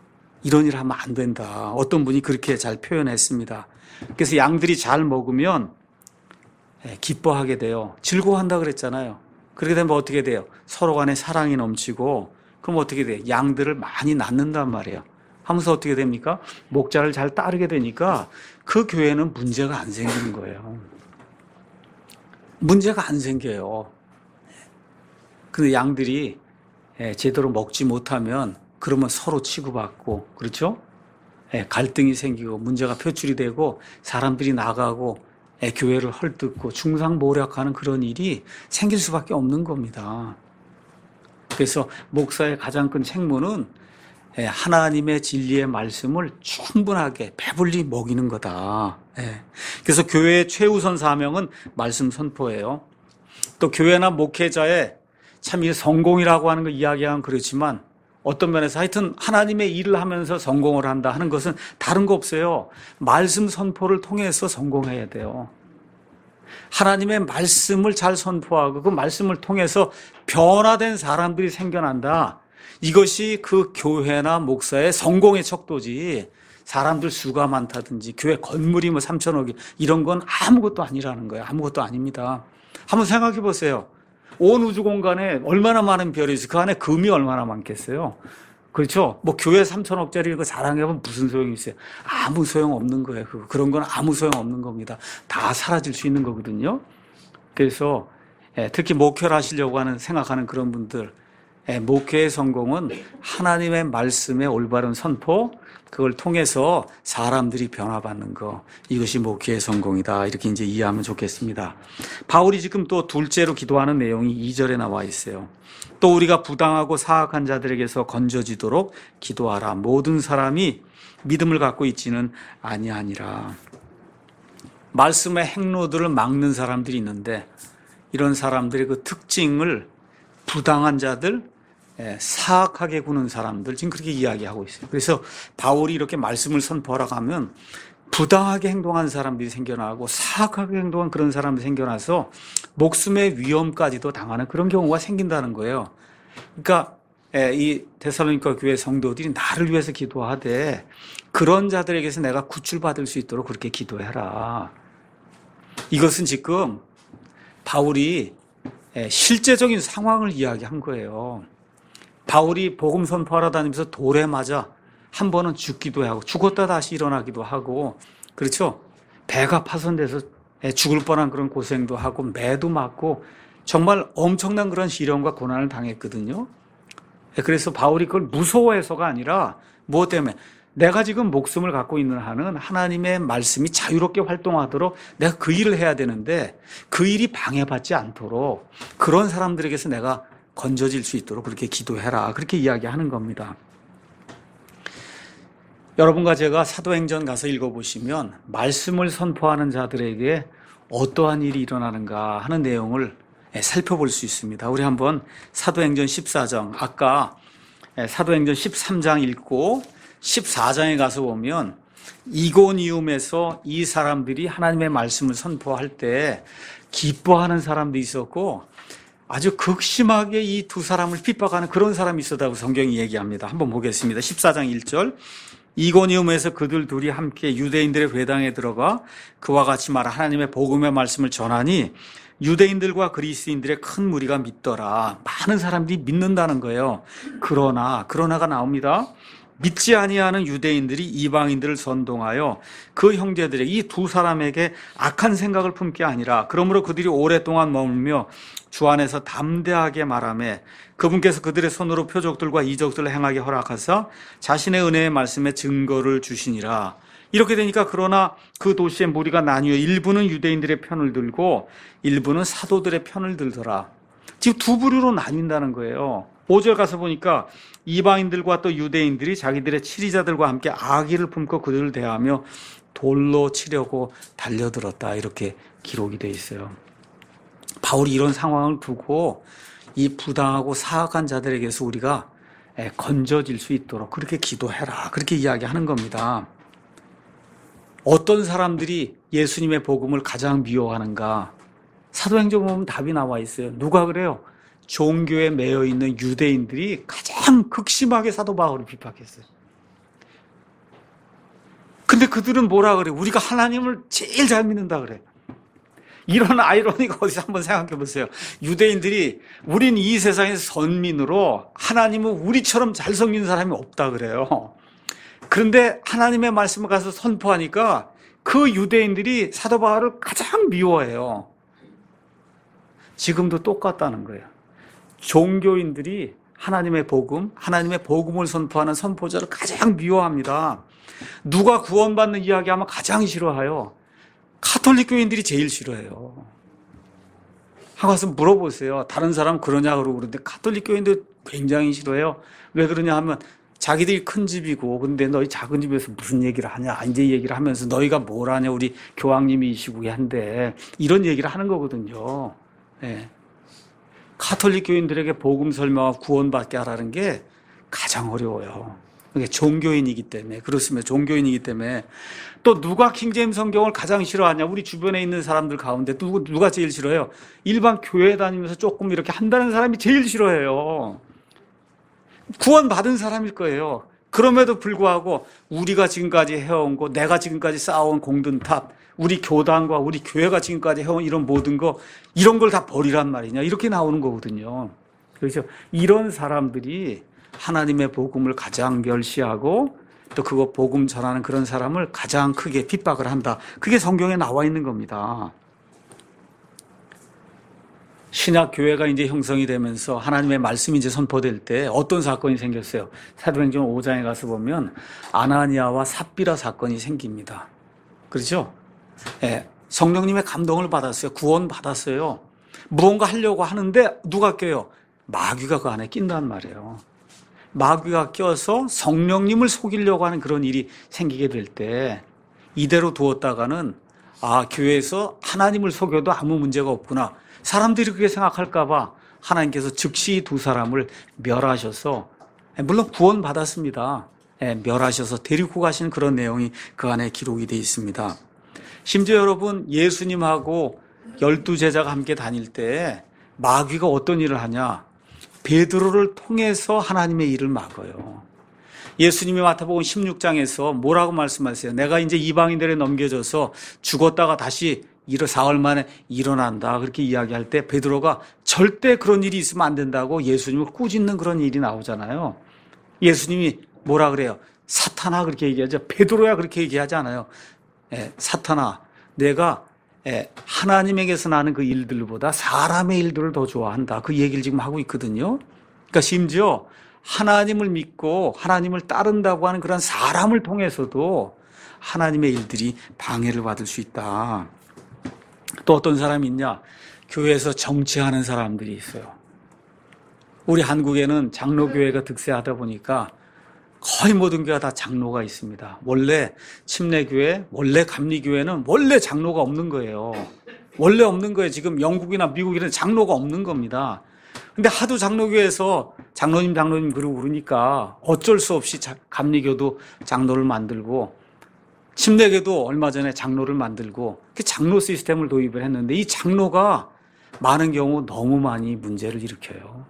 이런 일 하면 안 된다. 어떤 분이 그렇게 잘 표현했습니다. 그래서 양들이 잘 먹으면 기뻐하게 돼요. 즐거워한다 그랬잖아요. 그렇게 되면 어떻게 돼요? 서로 간에 사랑이 넘치고, 그럼 어떻게 돼요? 양들을 많이 낳는단 말이에요. 하면서 어떻게 됩니까? 목자를 잘 따르게 되니까 그 교회는 문제가 안 생기는 거예요. 문제가 안 생겨요. 근데 양들이 제대로 먹지 못하면 그러면 서로 치고받고, 그렇죠? 갈등이 생기고 문제가 표출이 되고 사람들이 나가고 교회를 헐뜯고 중상모략하는 그런 일이 생길 수밖에 없는 겁니다. 그래서 목사의 가장 큰 책무는 하나님의 진리의 말씀을 충분하게 배불리 먹이는 거다. 그래서 교회의 최우선 사명은 말씀 선포예요. 또 교회나 목회자의 참 이 성공이라고 하는 거 이야기하면 그렇지만 어떤 면에서 하여튼 하나님의 일을 하면서 성공을 한다 하는 것은 다른 거 없어요. 말씀 선포를 통해서 성공해야 돼요. 하나님의 말씀을 잘 선포하고 그 말씀을 통해서 변화된 사람들이 생겨난다. 이것이 그 교회나 목사의 성공의 척도지, 사람들 수가 많다든지 교회 건물이 뭐 삼천억이 이런 건 아무것도 아니라는 거예요. 아무것도 아닙니다. 한번 생각해 보세요. 온 우주 공간에 얼마나 많은 별이 있어요. 그 안에 금이 얼마나 많겠어요. 그렇죠? 뭐 교회 삼천억짜리 이거 자랑해보면 무슨 소용이 있어요? 아무 소용 없는 거예요. 그런 건 아무 소용 없는 겁니다. 다 사라질 수 있는 거거든요. 그래서 특히 목회를 하시려고 하는 생각하는 그런 분들, 목회의 성공은 하나님의 말씀의 올바른 선포, 그걸 통해서 사람들이 변화받는 거, 이것이 목회의 성공이다. 이렇게 이제 이해하면 좋겠습니다. 바울이 지금 또 둘째로 기도하는 내용이 이 절에 나와 있어요. 또 우리가 부당하고 사악한 자들에게서 건져지도록 기도하라. 모든 사람이 믿음을 갖고 있지는 아니하니라. 말씀의 행로들을 막는 사람들이 있는데 이런 사람들의 그 특징을 부당한 자들, 사악하게 구는 사람들, 지금 그렇게 이야기하고 있어요. 그래서 바울이 이렇게 말씀을 선포하라고 하면 부당하게 행동한 사람들이 생겨나고 사악하게 행동한 그런 사람들이 생겨나서 목숨의 위험까지도 당하는 그런 경우가 생긴다는 거예요. 그러니까 이 데살로니가 교회 성도들이 나를 위해서 기도하되 그런 자들에게서 내가 구출받을 수 있도록 그렇게 기도해라. 이것은 지금 바울이 실제적인 상황을 이야기한 거예요. 바울이 복음 선포하러 다니면서 돌에 맞아 한 번은 죽기도 하고 죽었다 다시 일어나기도 하고, 그렇죠? 배가 파손돼서 죽을 뻔한 그런 고생도 하고 매도 맞고 정말 엄청난 그런 시련과 고난을 당했거든요. 그래서 바울이 그걸 무서워해서가 아니라 무엇 때문에? 내가 지금 목숨을 갖고 있는 한은 하나님의 말씀이 자유롭게 활동하도록 내가 그 일을 해야 되는데 그 일이 방해받지 않도록 그런 사람들에게서 내가 건져질 수 있도록 그렇게 기도해라. 그렇게 이야기하는 겁니다. 여러분과 제가 사도행전 가서 읽어보시면 말씀을 선포하는 자들에게 어떠한 일이 일어나는가 하는 내용을 살펴볼 수 있습니다. 우리 한번 사도행전 십사 장, 아까 사도행전 십삼 장 읽고 십사 장에 가서 보면 이고니움에서 이 사람들이 하나님의 말씀을 선포할 때 기뻐하는 사람도 있었고 아주 극심하게 이 두 사람을 핍박하는 그런 사람이 있었다고 성경이 얘기합니다. 한번 보겠습니다. 십사 장 일 절. 이고니움에서 그들 둘이 함께 유대인들의 회당에 들어가 그와 같이 말하 하나님의 복음의 말씀을 전하니 유대인들과 그리스인들의 큰 무리가 믿더라. 많은 사람들이 믿는다는 거예요. 그러나 그러나가 나옵니다. 믿지 아니하는 유대인들이 이방인들을 선동하여 그 형제들에게 이 두 사람에게 악한 생각을 품게 아니라 그러므로 그들이 오랫동안 머물며 주 안에서 담대하게 말하며 그분께서 그들의 손으로 표적들과 이적들을 행하게 허락하사 자신의 은혜의 말씀에 증거를 주시니라. 이렇게 되니까 그러나 그 도시의 무리가 나뉘어 일부는 유대인들의 편을 들고 일부는 사도들의 편을 들더라. 지금 두 부류로 나뉜다는 거예요. 오 절 가서 보니까 이방인들과 또 유대인들이 자기들의 치리자들과 함께 악의를 품고 그들을 대하며 돌로 치려고 달려들었다. 이렇게 기록이 되어 있어요. 바울이 이런 상황을 두고 이 부당하고 사악한 자들에게서 우리가 건져질 수 있도록 그렇게 기도해라. 그렇게 이야기하는 겁니다. 어떤 사람들이 예수님의 복음을 가장 미워하는가? 사도행전 보면 답이 나와 있어요. 누가 그래요? 종교에 매여 있는 유대인들이 가장 극심하게 사도 바울을 비판했어요. 근데 그들은 뭐라 그래? 우리가 하나님을 제일 잘 믿는다 그래. 이런 아이러니가 어디서 한번 생각해 보세요. 유대인들이 우린 이 세상에서 선민으로 하나님은 우리처럼 잘 섬기는 사람이 없다 그래요. 그런데 하나님의 말씀을 가서 선포하니까 그 유대인들이 사도 바울을 가장 미워해요. 지금도 똑같다는 거예요. 종교인들이 하나님의 복음, 하나님의 복음을 선포하는 선포자를 가장 미워합니다. 누가 구원받는 이야기하면 가장 싫어해요. 가톨릭 교인들이 제일 싫어해요. 가서 물어보세요. 다른 사람 그러냐 그러고 그러는데 가톨릭 교인들 굉장히 싫어해요. 왜 그러냐 하면 자기들이 큰 집이고 근데 너희 작은 집에서 무슨 얘기를 하냐 이제 얘기를 하면서 너희가 뭘 하냐 우리 교황님이시고 한데 이런 얘기를 하는 거거든요. 네. 가톨릭 교인들에게 복음 설명하고 구원받게 하라는 게 가장 어려워요. 그게 종교인이기 때문에 그렇습니다. 종교인이기 때문에 또 누가 킹제임스 성경을 가장 싫어하냐? 우리 주변에 있는 사람들 가운데 누구 누가 제일 싫어해요? 일반 교회 다니면서 조금 이렇게 한다는 사람이 제일 싫어해요. 구원받은 사람일 거예요. 그럼에도 불구하고 우리가 지금까지 해온 거, 내가 지금까지 쌓아온 공든탑, 우리 교단과 우리 교회가 지금까지 해온 이런 모든 거 이런 걸 다 버리란 말이냐 이렇게 나오는 거거든요. 그래서 이런 사람들이 하나님의 복음을 가장 멸시하고 또 그거 복음 전하는 그런 사람을 가장 크게 핍박을 한다. 그게 성경에 나와 있는 겁니다. 신약 교회가 이제 형성이 되면서 하나님의 말씀이 이제 선포될 때 어떤 사건이 생겼어요? 사도행전 오 장에 가서 보면 아나니아와 삽비라 사건이 생깁니다. 그렇죠? 예, 성령님의 감동을 받았어요. 구원 받았어요. 무언가 하려고 하는데 누가 껴요? 마귀가 그 안에 낀단 말이에요. 마귀가 껴서 성령님을 속이려고 하는 그런 일이 생기게 될 때 이대로 두었다가는 아, 교회에서 하나님을 속여도 아무 문제가 없구나. 사람들이 그렇게 생각할까 봐 하나님께서 즉시 두 사람을 멸하셔서 물론 구원 받았습니다. 멸하셔서 데리고 가시는 그런 내용이 그 안에 기록이 되어 있습니다. 심지어 여러분 예수님하고 열두 제자가 함께 다닐 때 마귀가 어떤 일을 하냐? 베드로를 통해서 하나님의 일을 막아요. 예수님이 마태복음 십육 장에서 뭐라고 말씀하세요? 내가 이제 이방인들에 넘겨져서 죽었다가 다시 일어 사흘 만에 일어난다. 그렇게 이야기할 때 베드로가 절대 그런 일이 있으면 안 된다고 예수님을 꾸짖는 그런 일이 나오잖아요. 예수님이 뭐라 그래요? 사탄아 그렇게 얘기하죠. 베드로야 그렇게 얘기하지 않아요. 예, 사탄아 내가 예, 하나님에게서 나는 그 일들보다 사람의 일들을 더 좋아한다. 그 얘기를 지금 하고 있거든요. 그러니까 심지어 하나님을 믿고 하나님을 따른다고 하는 그런 사람을 통해서도 하나님의 일들이 방해를 받을 수 있다. 또 어떤 사람이 있냐? 교회에서 정치하는 사람들이 있어요. 우리 한국에는 장로교회가 득세하다 보니까 거의 모든 교회가 다 장로가 있습니다. 원래 침례교회, 원래 감리교회는 원래 장로가 없는 거예요. 원래 없는 거예요. 지금 영국이나 미국에는 장로가 없는 겁니다. 근데 하도 장로교회에서 장로님 장로님 그러고 그러니까 어쩔 수 없이 감리교도 장로를 만들고 침례교도 얼마 전에 장로를 만들고 장로 시스템을 도입을 했는데 이 장로가 많은 경우 너무 많이 문제를 일으켜요.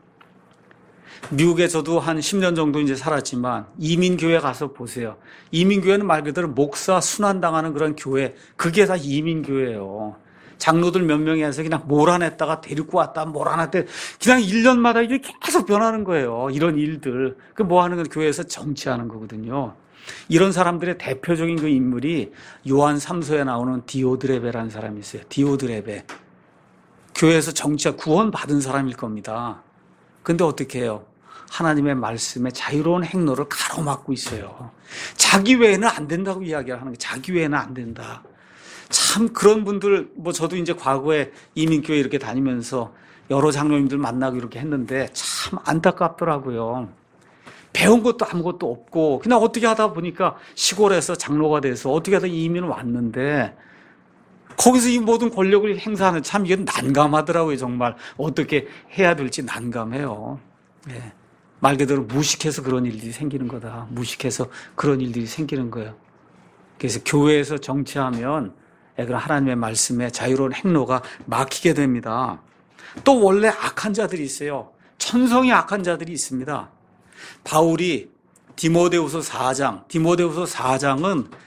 미국에 저도 한 십 년 정도 이제 살았지만 이민교회 가서 보세요. 이민교회는 말 그대로 목사 순환당하는 그런 교회, 그게 다 이민교회예요. 장로들 몇 명이 해서 그냥 몰아냈다가 데리고 왔다 몰아냈다 그냥 일 년마다 이게 계속 변하는 거예요. 이런 일들. 그 뭐 하는 건 교회에서 정치하는 거거든요. 이런 사람들의 대표적인 그 인물이 요한 삼 서에 나오는 디오드레베라는 사람이 있어요. 디오드레베. 교회에서 정치하 구원 받은 사람일 겁니다. 근데 어떻게 해요? 하나님의 말씀에 자유로운 행로를 가로막고 있어요. 자기 외에는 안 된다고 이야기를 하는 거예요. 자기 외에는 안 된다. 참 그런 분들, 뭐 저도 이제 과거에 이민교회 이렇게 다니면서 여러 장로님들 만나고 이렇게 했는데 참 안타깝더라고요. 배운 것도 아무것도 없고 그냥 어떻게 하다 보니까 시골에서 장로가 돼서 어떻게 하다 이민을 왔는데 거기서 이 모든 권력을 행사하는 참 이게 난감하더라고요. 정말 어떻게 해야 될지 난감해요. 예. 말 그대로 무식해서 그런 일들이 생기는 거다. 무식해서 그런 일들이 생기는 거예요. 그래서 교회에서 정치하면 그런 하나님의 말씀에 자유로운 행로가 막히게 됩니다. 또 원래 악한 자들이 있어요. 천성이 악한 자들이 있습니다. 바울이 디모데후서 사 장, 디모데후서 사 장은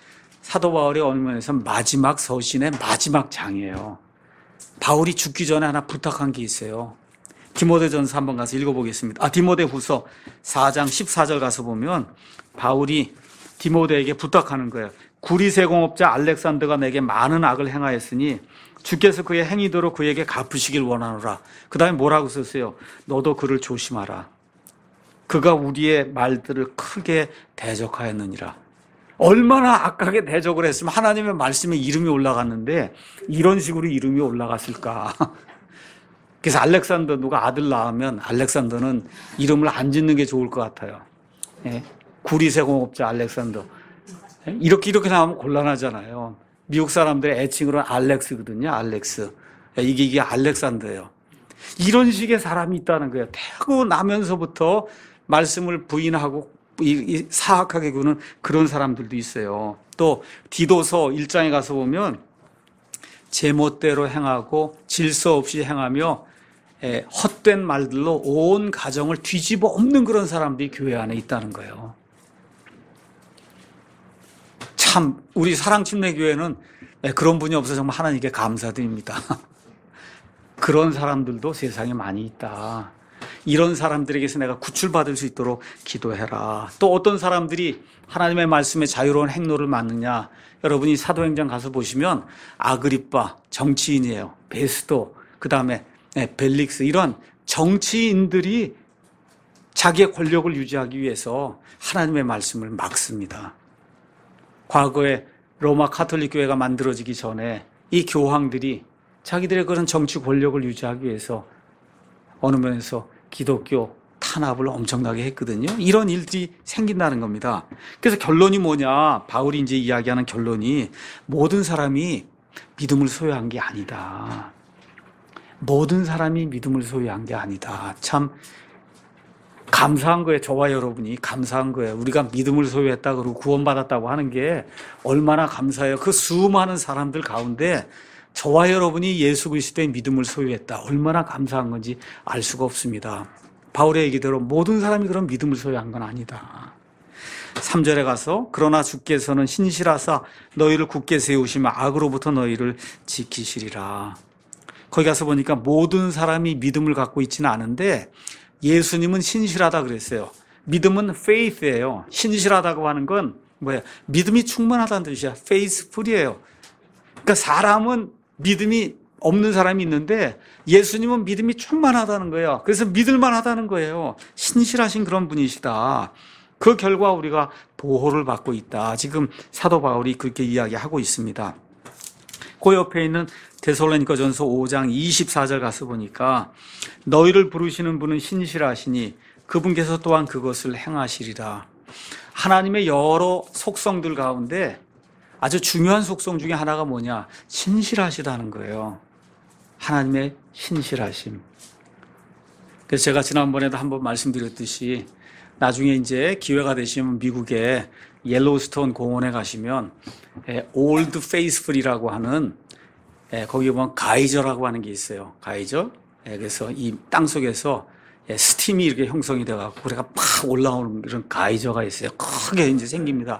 사도 바울의 어느 면에서 마지막 서신의 마지막 장이에요. 바울이 죽기 전에 하나 부탁한 게 있어요. 디모데전서 한번 가서 읽어보겠습니다. 아, 디모데후서 사 장 십사 절 가서 보면 바울이 디모데에게 부탁하는 거예요. 구리세공업자 알렉산더가 내게 많은 악을 행하였으니 주께서 그의 행위대로 그에게 갚으시길 원하노라. 그 다음에 뭐라고 썼어요? 너도 그를 조심하라. 그가 우리의 말들을 크게 대적하였느니라. 얼마나 악하게 대적을 했으면 하나님의 말씀에 이름이 올라갔는데 이런 식으로 이름이 올라갔을까. 그래서 알렉산더 누가 아들 낳으면 알렉산더는 이름을 안 짓는 게 좋을 것 같아요. 예? 구리세공업자 알렉산더. 예? 이렇게 이렇게 나오면 곤란하잖아요. 미국 사람들의 애칭으로는 알렉스거든요. 알렉스. 예, 이게 이게 알렉산더예요. 이런 식의 사람이 있다는 거예요. 태고 나면서부터 말씀을 부인하고 사악하게 구는 그런 사람들도 있어요. 또 디도서 일 장에 가서 보면 제멋대로 행하고 질서 없이 행하며 헛된 말들로 온 가정을 뒤집어 엎는 그런 사람들이 교회 안에 있다는 거예요. 참 우리 사랑침례교회는 그런 분이 없어서 정말 하나님께 감사드립니다. 그런 사람들도 세상에 많이 있다. 이런 사람들에게서 내가 구출받을 수 있도록 기도해라. 또 어떤 사람들이 하나님의 말씀에 자유로운 행로를 맞느냐. 여러분이 사도행전 가서 보시면 아그리빠 정치인이에요. 베스도 그 다음에 벨릭스 이런 정치인들이 자기의 권력을 유지하기 위해서 하나님의 말씀을 막습니다. 과거에 로마 카톨릭 교회가 만들어지기 전에 이 교황들이 자기들의 그런 정치 권력을 유지하기 위해서 어느 면에서 기독교 탄압을 엄청나게 했거든요. 이런 일들이 생긴다는 겁니다. 그래서 결론이 뭐냐? 바울이 이제 이야기하는 결론이 모든 사람이 믿음을 소유한 게 아니다. 모든 사람이 믿음을 소유한 게 아니다. 참 감사한 거예요. 저와 여러분이 감사한 거예요. 우리가 믿음을 소유했다 그러고 구원받았다고 하는 게 얼마나 감사해요. 그 수많은 사람들 가운데 저와 여러분이 예수 그리스도의 믿음을 소유했다. 얼마나 감사한 건지 알 수가 없습니다. 바울의 얘기대로 모든 사람이 그런 믿음을 소유한 건 아니다. 삼 절에 가서 그러나 주께서는 신실하사 너희를 굳게 세우시며 악으로부터 너희를 지키시리라. 거기 가서 보니까 모든 사람이 믿음을 갖고 있지는 않은데 예수님은 신실하다 그랬어요. 믿음은 faith예요. 신실하다고 하는 건 뭐예요? 믿음이 충만하다는 뜻이야. faithful이에요. 그러니까 사람은 믿음이 없는 사람이 있는데 예수님은 믿음이 충만하다는 거예요. 그래서 믿을만 하다는 거예요. 신실하신 그런 분이시다. 그 결과 우리가 보호를 받고 있다. 지금 사도 바울이 그렇게 이야기하고 있습니다. 그 옆에 있는 데살로니가전서 오 장 이십사 절 가서 보니까 너희를 부르시는 분은 신실하시니 그분께서 또한 그것을 행하시리라. 하나님의 여러 속성들 가운데 아주 중요한 속성 중에 하나가 뭐냐? 신실하시다는 거예요. 하나님의 신실하심. 그래서 제가 지난번에도 한번 말씀드렸듯이 나중에 이제 기회가 되시면 미국의 옐로우스톤 공원에 가시면 올드 페이스풀이라고 하는 거기 보면 가이저라고 하는 게 있어요. 가이저. 그래서 이 땅 속에서 스팀이 이렇게 형성이 돼갖고 그래가 팍 올라오는 이런 가이저가 있어요. 크게 이제 생깁니다.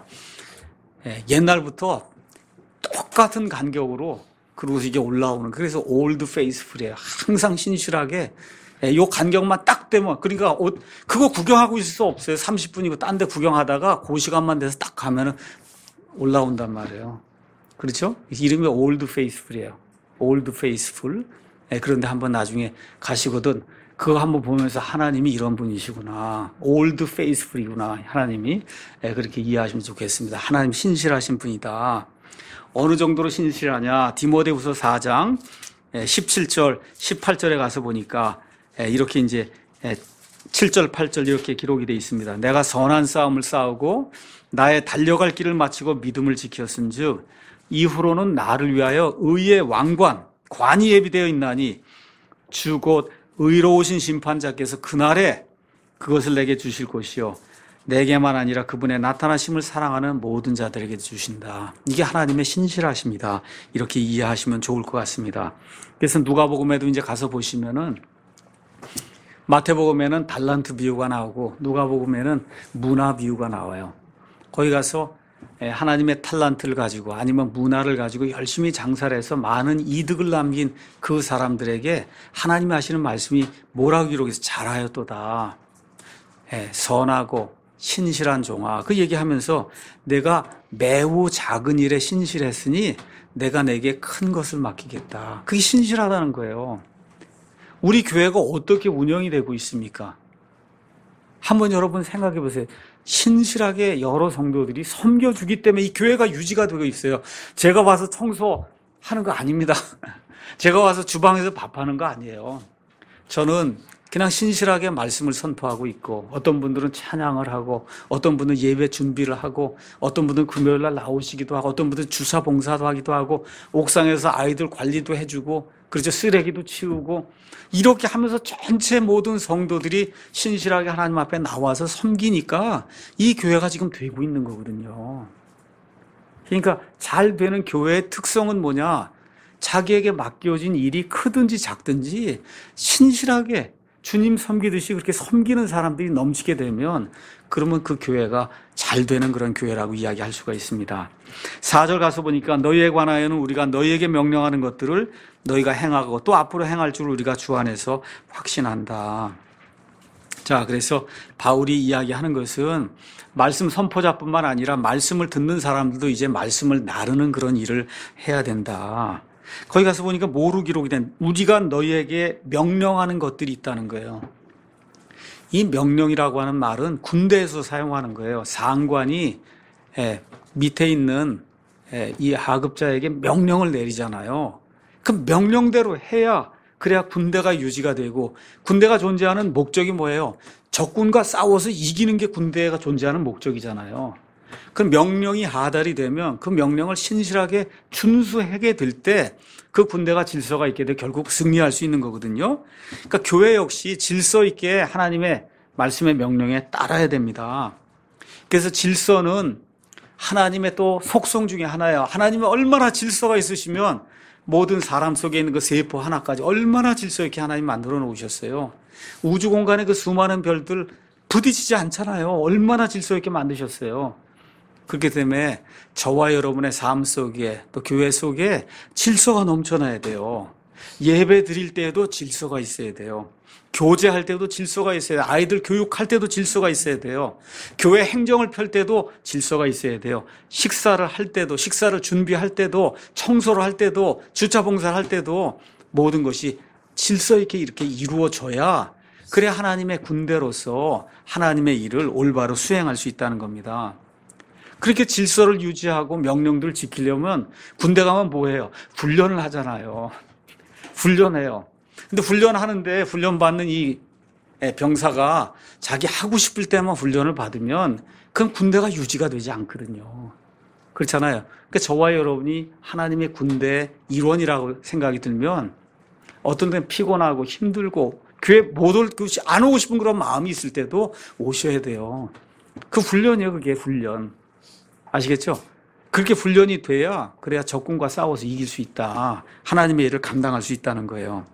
옛날부터 똑같은 간격으로 그리고 이게 올라오는 그래서 올드 페이스풀이에요. 항상 신실하게 요 간격만 딱 되면 그러니까 그거 구경하고 있을 수 없어요. 삼십 분이고 딴 데 구경하다가 그 시간만 돼서 딱 가면은 올라온단 말이에요. 그렇죠? 이름이 올드 페이스풀이에요. 올드 페이스풀. 그런데 한번 나중에 가시거든 그거 한번 보면서 하나님이 이런 분이시구나. 올드 페이스풀이구나. 하나님이 그렇게 이해하시면 좋겠습니다. 하나님 신실하신 분이다. 어느 정도로 신실하냐? 디모데후서 사 장 십칠 절, 십팔 절에 가서 보니까 이렇게 이제 칠 절, 팔 절 이렇게 기록이 되어 있습니다. 내가 선한 싸움을 싸우고 나의 달려갈 길을 마치고 믿음을 지켰은즉 이후로는 나를 위하여 의의 왕관, 관이 예비되어 있나니 주 곧 의로우신 심판자께서 그날에 그것을 내게 주실 것이요 내게만 아니라 그분의 나타나심을 사랑하는 모든 자들에게 주신다. 이게 하나님의 신실하십니다. 이렇게 이해하시면 좋을 것 같습니다. 그래서 누가복음에도 이제 가서 보시면은 마태복음에는 달란트 비유가 나오고 누가복음에는 문화 비유가 나와요. 거기 가서 하나님의 탈란트를 가지고 아니면 문화를 가지고 열심히 장사를 해서 많은 이득을 남긴 그 사람들에게 하나님이 하시는 말씀이 뭐라고 기록해서 잘하였도다. 선하고 신실한 종아. 그 얘기하면서 내가 매우 작은 일에 신실했으니 내가 내게 큰 것을 맡기겠다. 그게 신실하다는 거예요. 우리 교회가 어떻게 운영이 되고 있습니까? 한번 여러분 생각해 보세요. 신실하게 여러 성도들이 섬겨주기 때문에 이 교회가 유지가 되고 있어요. 제가 와서 청소하는 거 아닙니다. 제가 와서 주방에서 밥하는 거 아니에요. 저는 그냥 신실하게 말씀을 선포하고 있고, 어떤 분들은 찬양을 하고, 어떤 분은 예배 준비를 하고, 어떤 분은 금요일 날 나오시기도 하고, 어떤 분들은 주사 봉사도 하기도 하고, 옥상에서 아이들 관리도 해주고, 그렇죠. 쓰레기도 치우고, 이렇게 하면서 전체 모든 성도들이 신실하게 하나님 앞에 나와서 섬기니까 이 교회가 지금 되고 있는 거거든요. 그러니까 잘 되는 교회의 특성은 뭐냐? 자기에게 맡겨진 일이 크든지 작든지 신실하게 주님 섬기듯이 그렇게 섬기는 사람들이 넘치게 되면 그러면 그 교회가 잘 되는 그런 교회라고 이야기할 수가 있습니다. 사 절 가서 보니까 너희에 관하여는 우리가 너희에게 명령하는 것들을 너희가 행하고 또 앞으로 행할 줄 우리가 주 안에서 확신한다. 자, 그래서 바울이 이야기하는 것은 말씀 선포자뿐만 아니라 말씀을 듣는 사람들도 이제 말씀을 나르는 그런 일을 해야 된다. 거기 가서 보니까 뭐로 기록이 된 우리가 너희에게 명령하는 것들이 있다는 거예요. 이 명령이라고 하는 말은 군대에서 사용하는 거예요. 상관이 밑에 있는 이 하급자에게 명령을 내리잖아요. 그 명령대로 해야 그래야 군대가 유지가 되고, 군대가 존재하는 목적이 뭐예요? 적군과 싸워서 이기는 게 군대가 존재하는 목적이잖아요. 그 명령이 하달이 되면 그 명령을 신실하게 준수하게 될 때 그 군대가 질서가 있게 돼 결국 승리할 수 있는 거거든요. 그러니까 교회 역시 질서 있게 하나님의 말씀의 명령에 따라야 됩니다. 그래서 질서는 하나님의 또 속성 중에 하나예요. 하나님이 얼마나 질서가 있으시면 모든 사람 속에 있는 그 세포 하나까지 얼마나 질서 있게 하나님 만들어 놓으셨어요. 우주 공간의 그 수많은 별들 부딪히지 않잖아요. 얼마나 질서 있게 만드셨어요. 그렇기 때문에 저와 여러분의 삶 속에 또 교회 속에 질서가 넘쳐나야 돼요. 예배 드릴 때에도 질서가 있어야 돼요. 교제할 때도 질서가 있어야 돼요. 아이들 교육할 때도 질서가 있어야 돼요. 교회 행정을 펼 때도 질서가 있어야 돼요. 식사를 할 때도, 식사를 준비할 때도, 청소를 할 때도, 주차 봉사를 할 때도 모든 것이 질서 있게 이렇게 이루어져야 그래야 하나님의 군대로서 하나님의 일을 올바로 수행할 수 있다는 겁니다. 그렇게 질서를 유지하고 명령들을 지키려면 군대 가면 뭐해요? 훈련을 하잖아요. 훈련해요. 근데 훈련하는데 훈련받는 이 병사가 자기 하고 싶을 때만 훈련을 받으면 그럼 군대가 유지가 되지 않거든요. 그렇잖아요. 그러니까 저와 여러분이 하나님의 군대의 일원이라고 생각이 들면 어떤 때는 피곤하고 힘들고 교회 못 올, 안 오고 싶은 그런 마음이 있을 때도 오셔야 돼요. 그 훈련이에요. 그게 훈련. 아시겠죠? 그렇게 훈련이 돼야 그래야 적군과 싸워서 이길 수 있다. 하나님의 일을 감당할 수 있다는 거예요.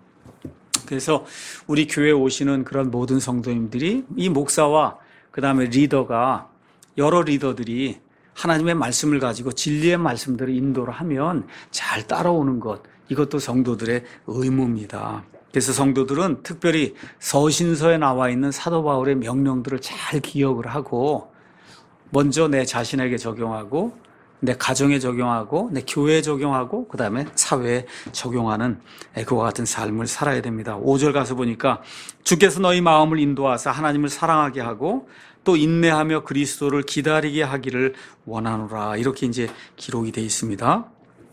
그래서 우리 교회에 오시는 그런 모든 성도님들이 이 목사와 그 다음에 리더가 여러 리더들이 하나님의 말씀을 가지고 진리의 말씀들을 인도를 하면 잘 따라오는 것, 이것도 성도들의 의무입니다. 그래서 성도들은 특별히 서신서에 나와 있는 사도 바울의 명령들을 잘 기억을 하고 먼저 내 자신에게 적용하고 내 가정에 적용하고 내 교회에 적용하고 그 다음에 사회에 적용하는 그와 같은 삶을 살아야 됩니다. 오 절 가서 보니까 주께서 너희 마음을 인도하사 하나님을 사랑하게 하고 또 인내하며 그리스도를 기다리게 하기를 원하노라. 이렇게 이제 기록이 되어 있습니다.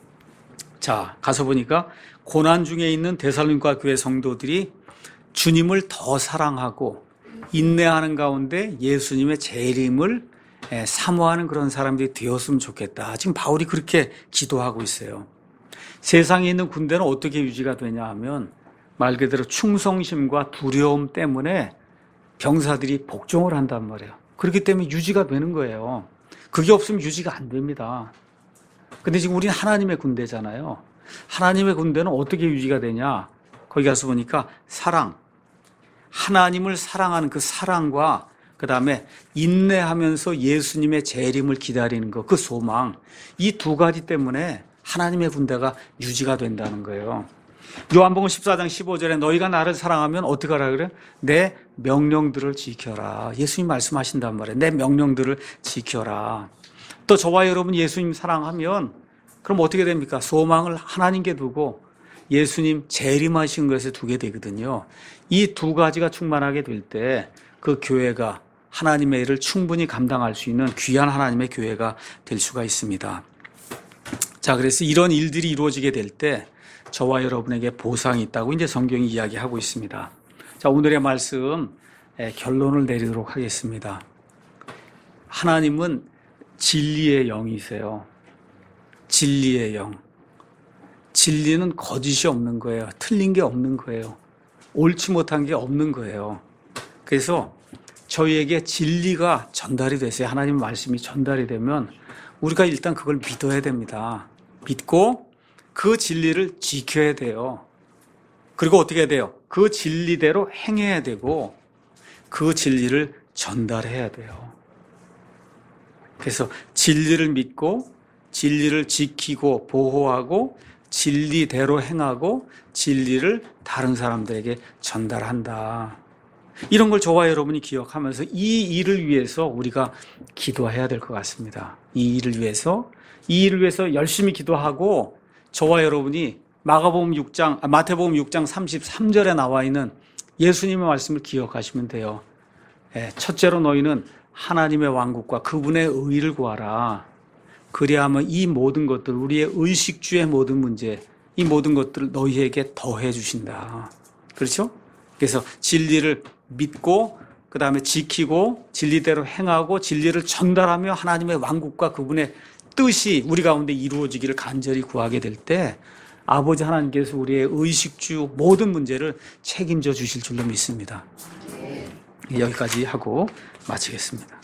자, 가서 보니까 고난 중에 있는 데살로니가 교회 성도들이 주님을 더 사랑하고 인내하는 가운데 예수님의 재림을 사모하는 그런 사람들이 되었으면 좋겠다. 지금 바울이 그렇게 기도하고 있어요. 세상에 있는 군대는 어떻게 유지가 되냐 하면 말 그대로 충성심과 두려움 때문에 병사들이 복종을 한단 말이에요. 그렇기 때문에 유지가 되는 거예요. 그게 없으면 유지가 안 됩니다. 근데 지금 우리는 하나님의 군대잖아요. 하나님의 군대는 어떻게 유지가 되냐? 거기 가서 보니까 사랑, 하나님을 사랑하는 그 사랑과 그 다음에 인내하면서 예수님의 재림을 기다리는 것, 그 소망, 이 두 가지 때문에 하나님의 군대가 유지가 된다는 거예요. 요한복음 십사 장 십오 절에 너희가 나를 사랑하면 어떻게 하라 그래? 내 명령들을 지켜라. 예수님 말씀하신단 말이에요. 내 명령들을 지켜라. 또 저와 여러분 예수님 사랑하면 그럼 어떻게 됩니까? 소망을 하나님께 두고 예수님 재림하신 것에 두게 되거든요. 이 두 가지가 충만하게 될 때 그 교회가 하나님의 일을 충분히 감당할 수 있는 귀한 하나님의 교회가 될 수가 있습니다. 자, 그래서 이런 일들이 이루어지게 될 때 저와 여러분에게 보상이 있다고 이제 성경이 이야기하고 있습니다. 자, 오늘의 말씀 결론을 내리도록 하겠습니다. 하나님은 진리의 영이세요. 진리의 영. 진리는 거짓이 없는 거예요. 틀린 게 없는 거예요. 옳지 못한 게 없는 거예요. 그래서 저희에게 진리가 전달이 됐어요. 하나님 말씀이 전달이 되면 우리가 일단 그걸 믿어야 됩니다. 믿고 그 진리를 지켜야 돼요. 그리고 어떻게 해야 돼요? 그 진리대로 행해야 되고 그 진리를 전달해야 돼요. 그래서 진리를 믿고 진리를 지키고 보호하고 진리대로 행하고 진리를 다른 사람들에게 전달한다. 이런 걸 저와 여러분이 기억하면서 이 일을 위해서 우리가 기도해야 될 것 같습니다. 이 일을 위해서 이 일을 위해서 열심히 기도하고 저와 여러분이 마가복음 육 장, 마태복음 육 장 삼십삼 절에 나와 있는 예수님의 말씀을 기억하시면 돼요. 첫째로 너희는 하나님의 왕국과 그분의 의를 구하라. 그리하면 이 모든 것들, 우리의 의식주의 모든 문제, 이 모든 것들을 너희에게 더해 주신다. 그렇죠? 그래서 진리를 믿고 그 다음에 지키고 진리대로 행하고 진리를 전달하며 하나님의 왕국과 그분의 뜻이 우리 가운데 이루어지기를 간절히 구하게 될 때 아버지 하나님께서 우리의 의식주 모든 문제를 책임져 주실 줄로 믿습니다. 여기까지 하고 마치겠습니다.